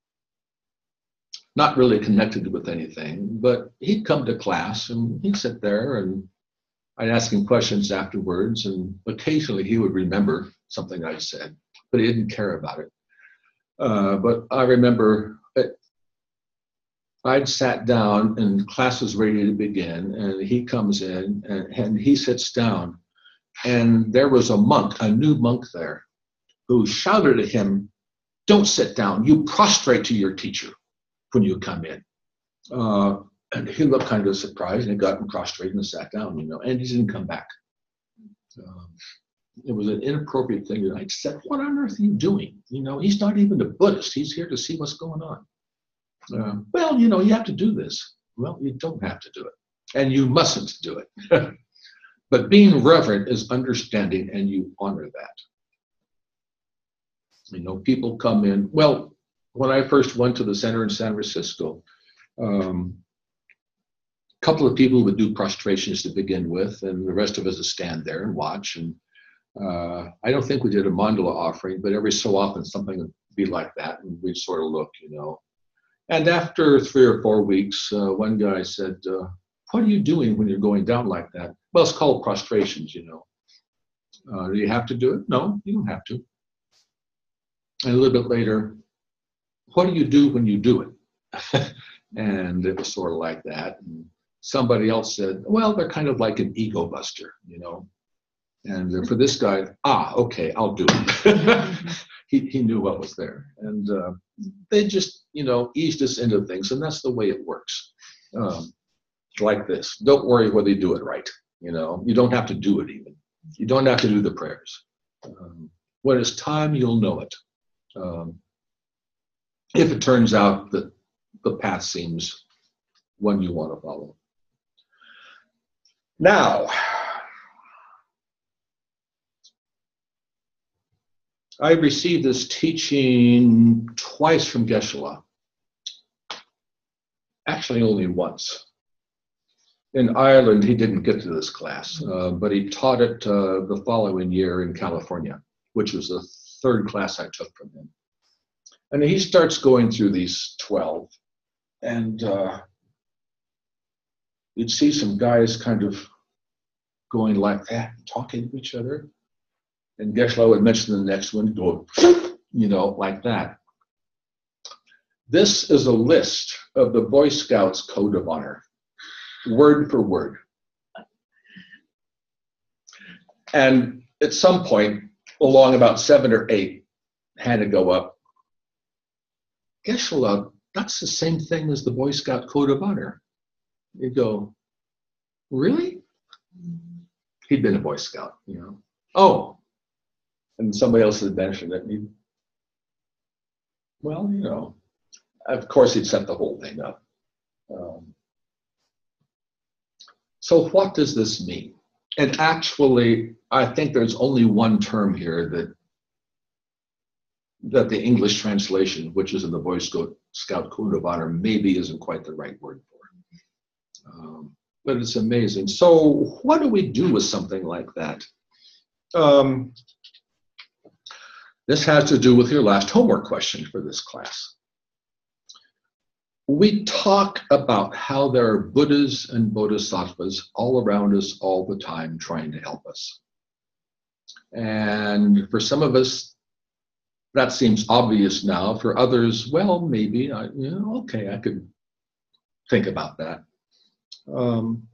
not really connected with anything. But he'd come to class and he'd sit there, and I'd ask him questions afterwards, and occasionally he would remember something I said, but he didn't care about it. Uh, but I remember it, I'd sat down and class was ready to begin, and he comes in and, and he sits down, and there was a monk, a new monk there, who shouted at him, "Don't sit down, you prostrate to your teacher when you come in." Uh, and he looked kind of surprised, and he got him prostrate and sat down, you know, and he didn't come back. Um, it was an inappropriate thing. And I said, "What on earth are you doing? You know, he's not even a Buddhist. He's here to see what's going on." Uh, well, you know, you have to do this. Well, you don't have to do it, and you mustn't do it. But being reverent is understanding, and you honor that. You know, people come in. Well, when I first went to the center in San Francisco, um, a couple of people would do prostrations to begin with, and the rest of us would stand there and watch. And uh, I don't think we did a mandala offering, but every so often something would be like that, and we'd sort of look, you know. And after three or four weeks, uh, one guy said, uh, "What are you doing when you're going down like that?" "Well, it's called prostrations, you know." Uh, "Do you have to do it?" "No, you don't have to." And a little bit later, "What do you do when you do it?" And it was sort of like that. And somebody else said, "Well, they're kind of like an ego buster, you know." And for this guy, ah, okay, I'll do it. he, he knew what was there. And uh, they just, you know, eased us into things. And that's the way it works. Um, like this. Don't worry whether you do it right. You know, you don't have to do it even. You don't have to do the prayers. Um, when it's time, you'll know it. Um, if it turns out that the path seems one you want to follow. Now, I received this teaching twice from Geshe-la. Actually, only once. In Ireland, he didn't get to this class, uh, but he taught it uh, the following year in California, which was the third class I took from him. And he starts going through these twelve, and uh, you'd see some guys kind of going like that, talking to each other. And Geshe-la would mention the next one, go, you know, like that. This is a list of the Boy Scouts Code of Honor, word for word. And at some point, along about seven or eight, had to go up. Geshe-la, that's the same thing as the Boy Scout Code of Honor. You go, really? He'd been a Boy Scout, you know. Oh, and somebody else had mentioned it. And he, well, you know, of course he'd set the whole thing up. Um, so what does this mean? And actually, I think there's only one term here that that the English translation, which is in the Boy Scout, Scout Code of Honor, maybe isn't quite the right word for. Um, but it's amazing. So what do we do with something like that? Um, this has to do with your last homework question for this class. We talk about how there are Buddhas and Bodhisattvas all around us all the time trying to help us. And for some of us, that seems obvious now. For others, well, maybe, I, you know, okay, I could think about that. Um,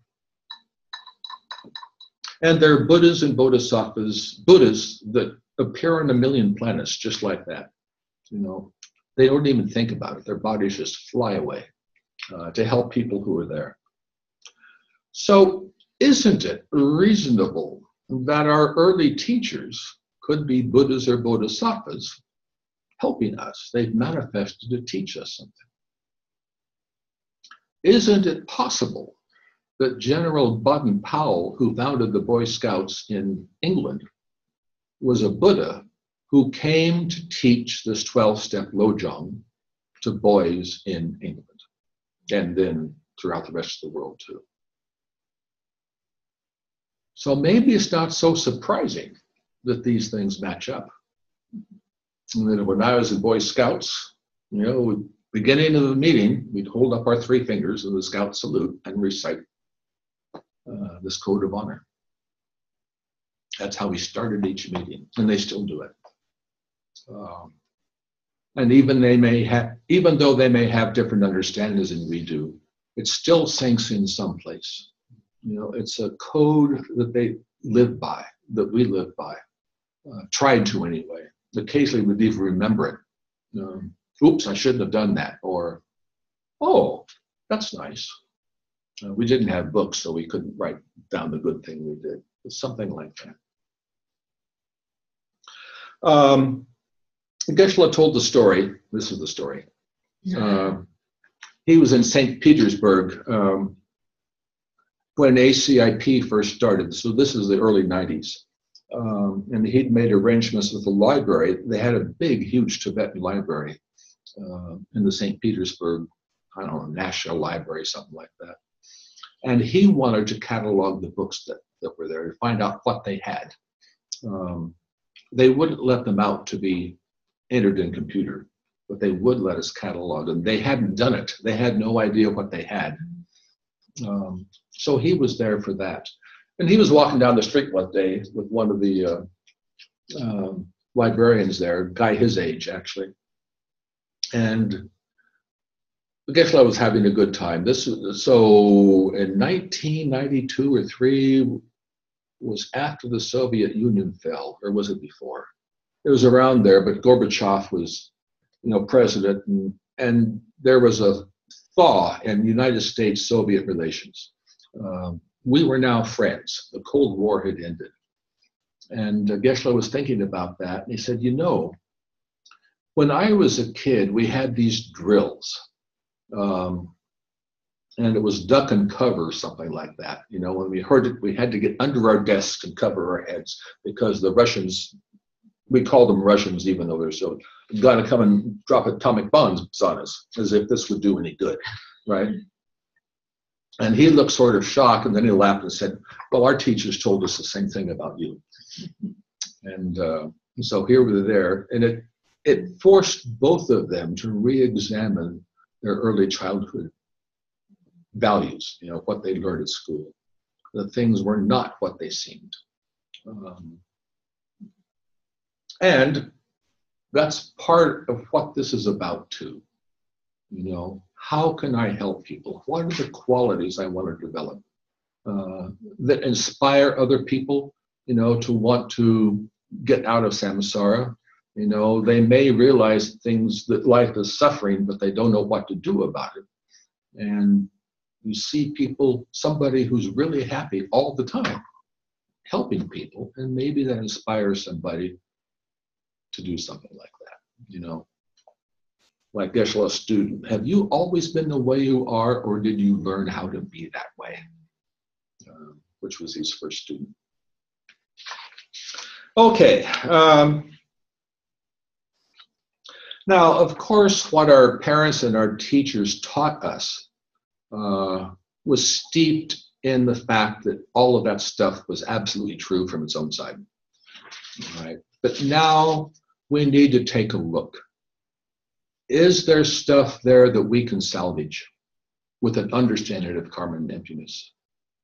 and there are Buddhas and Bodhisattvas, Buddhas that appear on a million planets just like that. You know, they don't even think about it. Their bodies just fly away uh, to help people who are there. So isn't it reasonable that our early teachers could be Buddhas or Bodhisattvas helping us? They've manifested to teach us something. Isn't it possible that General Baden-Powell, who founded the Boy Scouts in England, was a Buddha who came to teach this twelve-step Lojong to boys in England, and then throughout the rest of the world too? So maybe it's not so surprising that these things match up. And then when I was in Boy Scouts, you know, beginning of the meeting, we'd hold up our three fingers in the Scout salute and recite uh, this code of honor. That's how we started each meeting, and they still do it. Um, and even they may have, even though they may have different understandings than we do, it still sinks in some place. You know, it's a code that they live by, that we live by, uh, tried to anyway. Occasionally we'd even remember it. Um, Oops, I shouldn't have done that. Or, oh, that's nice. Uh, we didn't have books, so we couldn't write down the good thing we did. It's something like that. Um, Geshe-la told the story. This is the story. Uh, he was in Saint Petersburg um, when A C I P first started. So this is the early nineties. Um, and he'd made arrangements with the library. They had a big, huge Tibetan library uh, in the Saint Petersburg, I don't know, National Library, something like that. And he wanted to catalog the books that, that were there to find out what they had. Um, they wouldn't let them out to be entered in computer, but they would let us catalog them. They hadn't done it. They had no idea what they had. Um, so he was there for that. And he was walking down the street one day with one of the uh, um, librarians there, a guy his age, actually. And Geshe-la was having a good time. This so in nineteen ninety-two or three was after the Soviet Union fell, or was it before? It was around there, but Gorbachev was, you know, president, and, and there was a thaw in United States-Soviet relations. Um, we were now friends. The Cold War had ended. And uh, Geshe-la was thinking about that, and he said, you know, when I was a kid, we had these drills. Um, and it was duck and cover, or something like that. You know, when we heard it, we had to get under our desks and cover our heads because the Russians, we called them Russians, even though they're so, got to come and drop atomic bombs on us, as if this would do any good, right? And he looked sort of shocked, and then he laughed and said, well, our teachers told us the same thing about you. And uh, so here we were there, and it, it forced both of them to re-examine their early childhood values, you know, what they learned at school. The things were not what they seemed. Um, and that's part of what this is about too. You know, how can I help people? What are the qualities I want to develop uh, that inspire other people you know, to want to get out of samsara. You know, they may realize things that life is suffering, but they don't know what to do about it. And you see people, somebody who's really happy all the time, helping people, and maybe that inspires somebody to do something like that, you know. Like Geshe-la's student, have you always been the way you are, or did you learn how to be that way? Uh, which was his first student. Okay. Um, now, of course, what our parents and our teachers taught us uh, was steeped in the fact that all of that stuff was absolutely true from its own side. All right. But now we need to take a look. Is there stuff there that we can salvage with an understanding of karma and emptiness?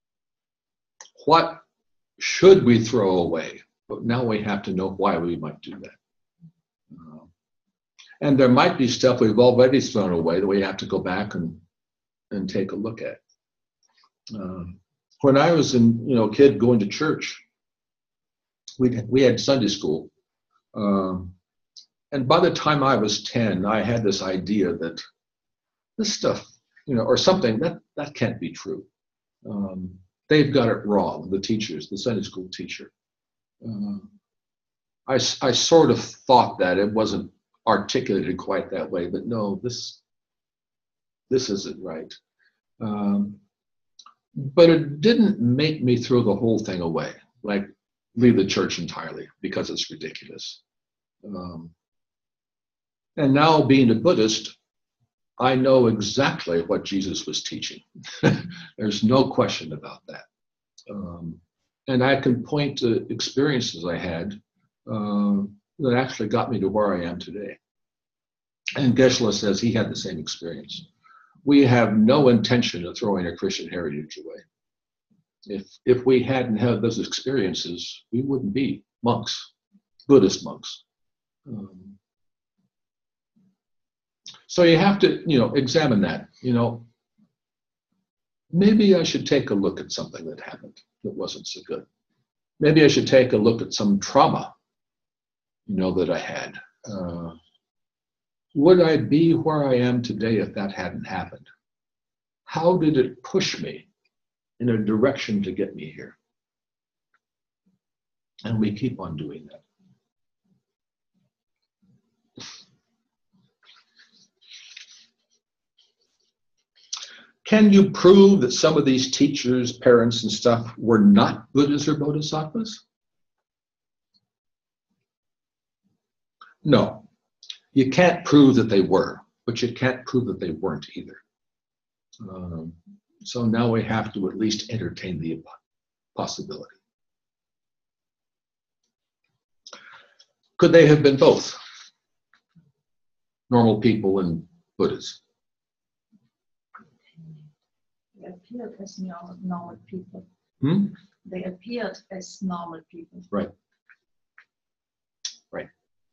What should we throw away? But now we have to know why we might do that. Uh, and there might be stuff we've already thrown away that we have to go back and, and take a look at. Um, when I was in, you know, a kid going to church, we we had Sunday school. Um, and by the time I was ten, I had this idea that this stuff, you know, or something, that, that can't be true. Um, they've got it wrong, the teachers, the Sunday school teacher. Uh, I, I sort of thought that. It wasn't articulated quite that way, but no, this, this isn't right. Um, but it didn't make me throw the whole thing away, like leave the church entirely because it's ridiculous. Um, and now being a Buddhist, I know exactly what Jesus was teaching. There's no question about that. Um, and I can point to experiences I had uh, that actually got me to where I am today. And Geshe-la says he had the same experience. We have no intention of throwing our Christian heritage away. If, if we hadn't had those experiences, we wouldn't be monks, Buddhist monks. Um, so you have to, you know, examine that. You know, maybe I should take a look at something that happened that wasn't so good. Maybe I should take a look at some trauma, you know, that I had. Uh, would I be where I am today if that hadn't happened? How did it push me in a direction to get me here? And we keep on doing that. Can you prove that some of these teachers, parents, and stuff were not Buddhas or Bodhisattvas? No. You can't prove that they were, but you can't prove that they weren't either. Um, so now we have to at least entertain the possibility. Could they have been both? Normal people and Buddhas? They appeared as normal, normal people. Hmm? They appeared as normal people. Right. Right.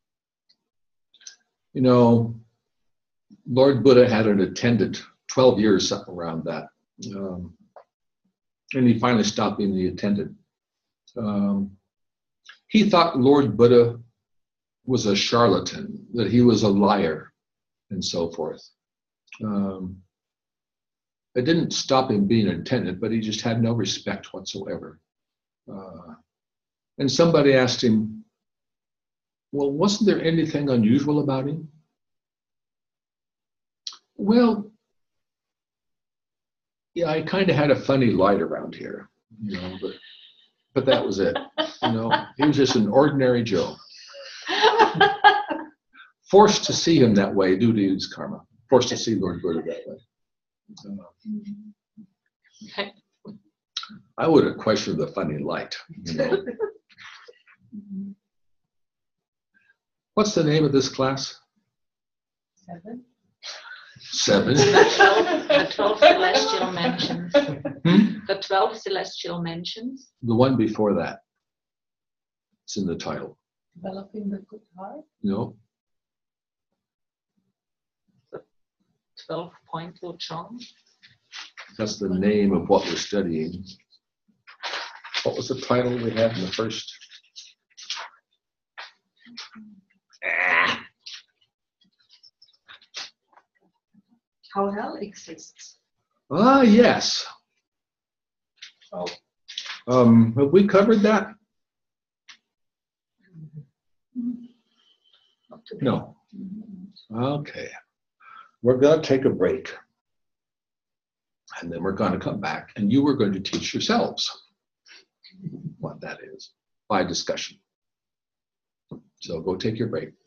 You know, Lord Buddha had an attendant, twelve years, something around that. Um, and he finally stopped being the attendant. Um, he thought Lord Buddha was a charlatan, that he was a liar, and so forth. Um, it didn't stop him being an attendant, but he just had no respect whatsoever. Uh, and somebody asked him, well, wasn't there anything unusual about him? Well, yeah, I kind of had a funny light around here, you know, but, but that was it. You know, he was just an ordinary Joe. Forced to see him that way due to his karma. Forced to see Lord Buddha that way. Uh, I would have questioned the funny light, you know. What's the name of this class? Seven. Seven. The twelve, the twelve celestial mansions. Hmm? The twelve celestial mansions. The one before that. It's in the title. Developing the good heart. No. Twelve point Lojong. That's the name of what we're studying. What was the title we had in the first? Ah, How hell exists. ah, yes. Oh. Um, have we covered that? Not today. No. Okay. We're going to take a break. And then we're going to come back and you are going to teach yourselves what that is by discussion. So go take your break.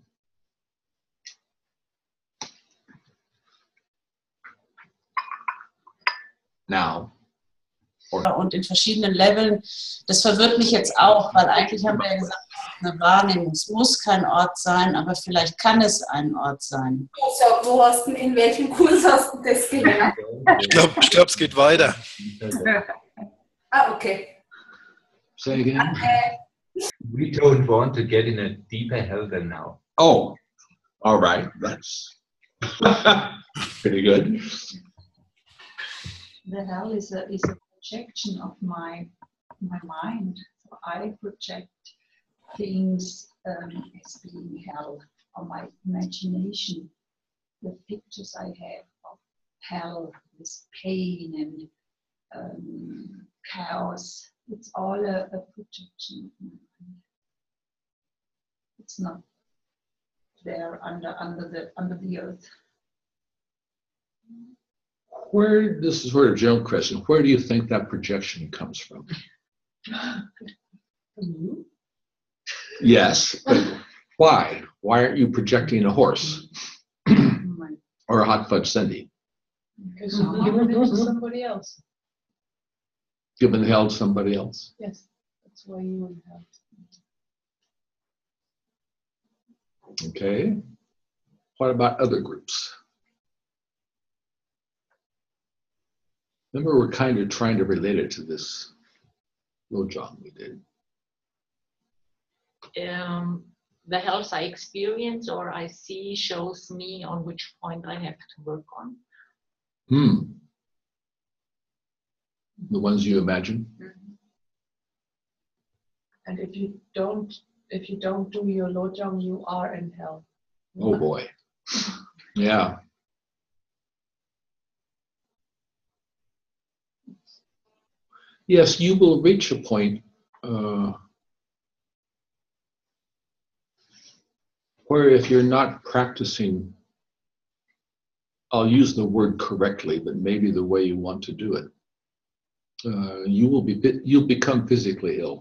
Now. Und in verschiedenen Leveln. Das verwirrt mich jetzt auch, weil eigentlich haben wir ja gesagt, es ist eine Wahrnehmung. Es muss kein Ort sein, aber vielleicht kann es ein Ort sein. So, wo hast du, in welchem Kurs hast du das gelernt? Ich glaube, ich glaub, es geht weiter. Ah, okay. Say again. Äh, We don't want to get in a deeper hell than now. Oh, all right. That's pretty good. The hell is a is a projection of my my mind. So I project things um, as being hell on my imagination. The pictures I have of hell, this pain and um, chaos. It's all a, a projection of my mind. It's not there under under the under the earth. Where, this is sort of a general question, where do you think that projection comes from? Yes, but why? Why aren't you projecting a horse or a hot fudge sundae? Because you're giving it to somebody else. Giving hell to somebody else? Yes, that's why you would have. Okay. What about other groups? Remember, we're kind of trying to relate it to this Lojong we did. Um, the health I experience or I see shows me on which point I have to work on. Hmm. The ones you imagine? And if you don't, if you don't do your lojong, you are in hell. Oh boy. Yeah. Yes, you will reach a point uh, where if you're not practicing, I'll use the word correctly, but maybe the way you want to do it, uh, you will be you'll become physically ill.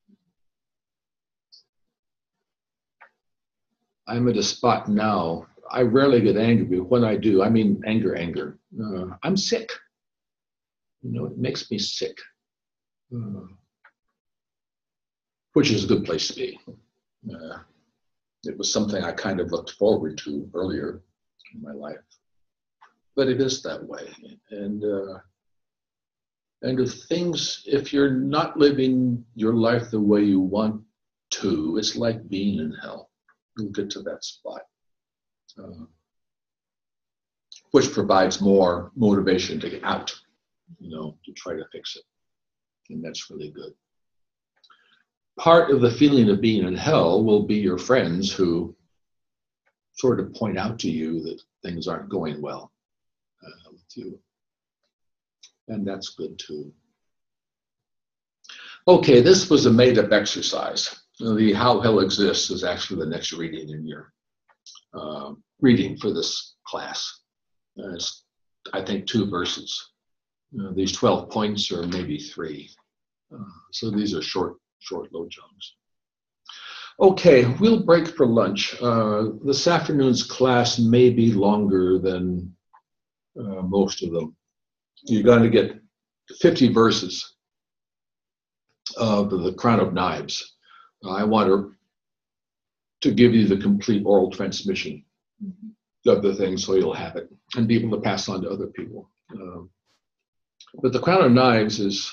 I'm at a spot now. I rarely get angry, but when I do, I mean anger, anger. Uh, I'm sick. You know, it makes me sick. Uh, which is a good place to be. Uh, it was something I kind of looked forward to earlier in my life, but it is that way. And uh, and if things, if you're not living your life the way you want to, it's like being in hell. You'll get to that spot, uh, which provides more motivation to get out, you know, to try to fix it. And that's really good. Part of the feeling of being in hell will be your friends who sort of point out to you that things aren't going well uh, with you. And that's good too. Okay, this was a made-up exercise. The How Hell Exists is actually the next reading in your uh, reading for this class. Uh, it's, I think, two verses. Uh, these twelve points are maybe three. Uh, so these are short, short lojongs. Okay, we'll break for lunch. Uh, this afternoon's class may be longer than uh, most of them. You're going to get fifty verses of the Crown of Knives. I want to, to give you the complete oral transmission of the thing so you'll have it and be able to pass on to other people. Um, but the Crown of Knives is,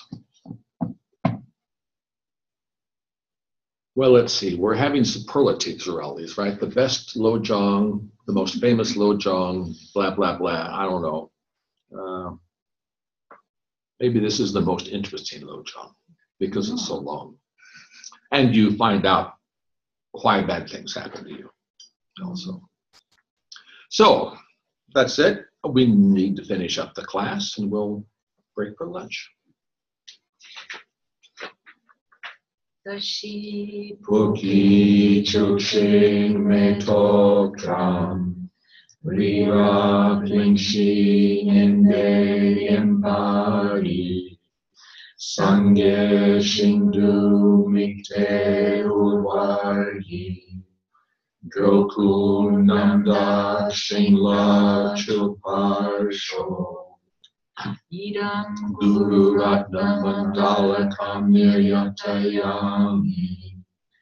well, let's see, we're having superlatives for all these, right? The best lojong, the most famous lojong, blah, blah, blah, I don't know. Uh, maybe this is the most interesting lojong because it's so long. And you find out why bad things happen to you also. So that's it. We need to finish up the class and we'll break for lunch. Dashi Puki chuching me tokram, rira plingshi inde yembari, sangye shindu mikte ulwari, droku nanda shingla chuparsho. Idam Guru Ratna Mandala Kamyatayami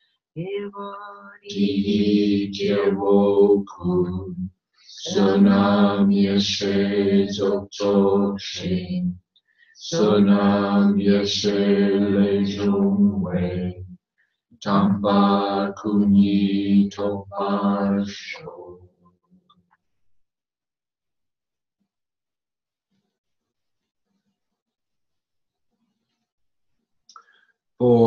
Tihi Kyevoku Sunam Yeshe Zoktokshin Sunam Yeshe Lejungwe Tampa Kunyi Topasho. For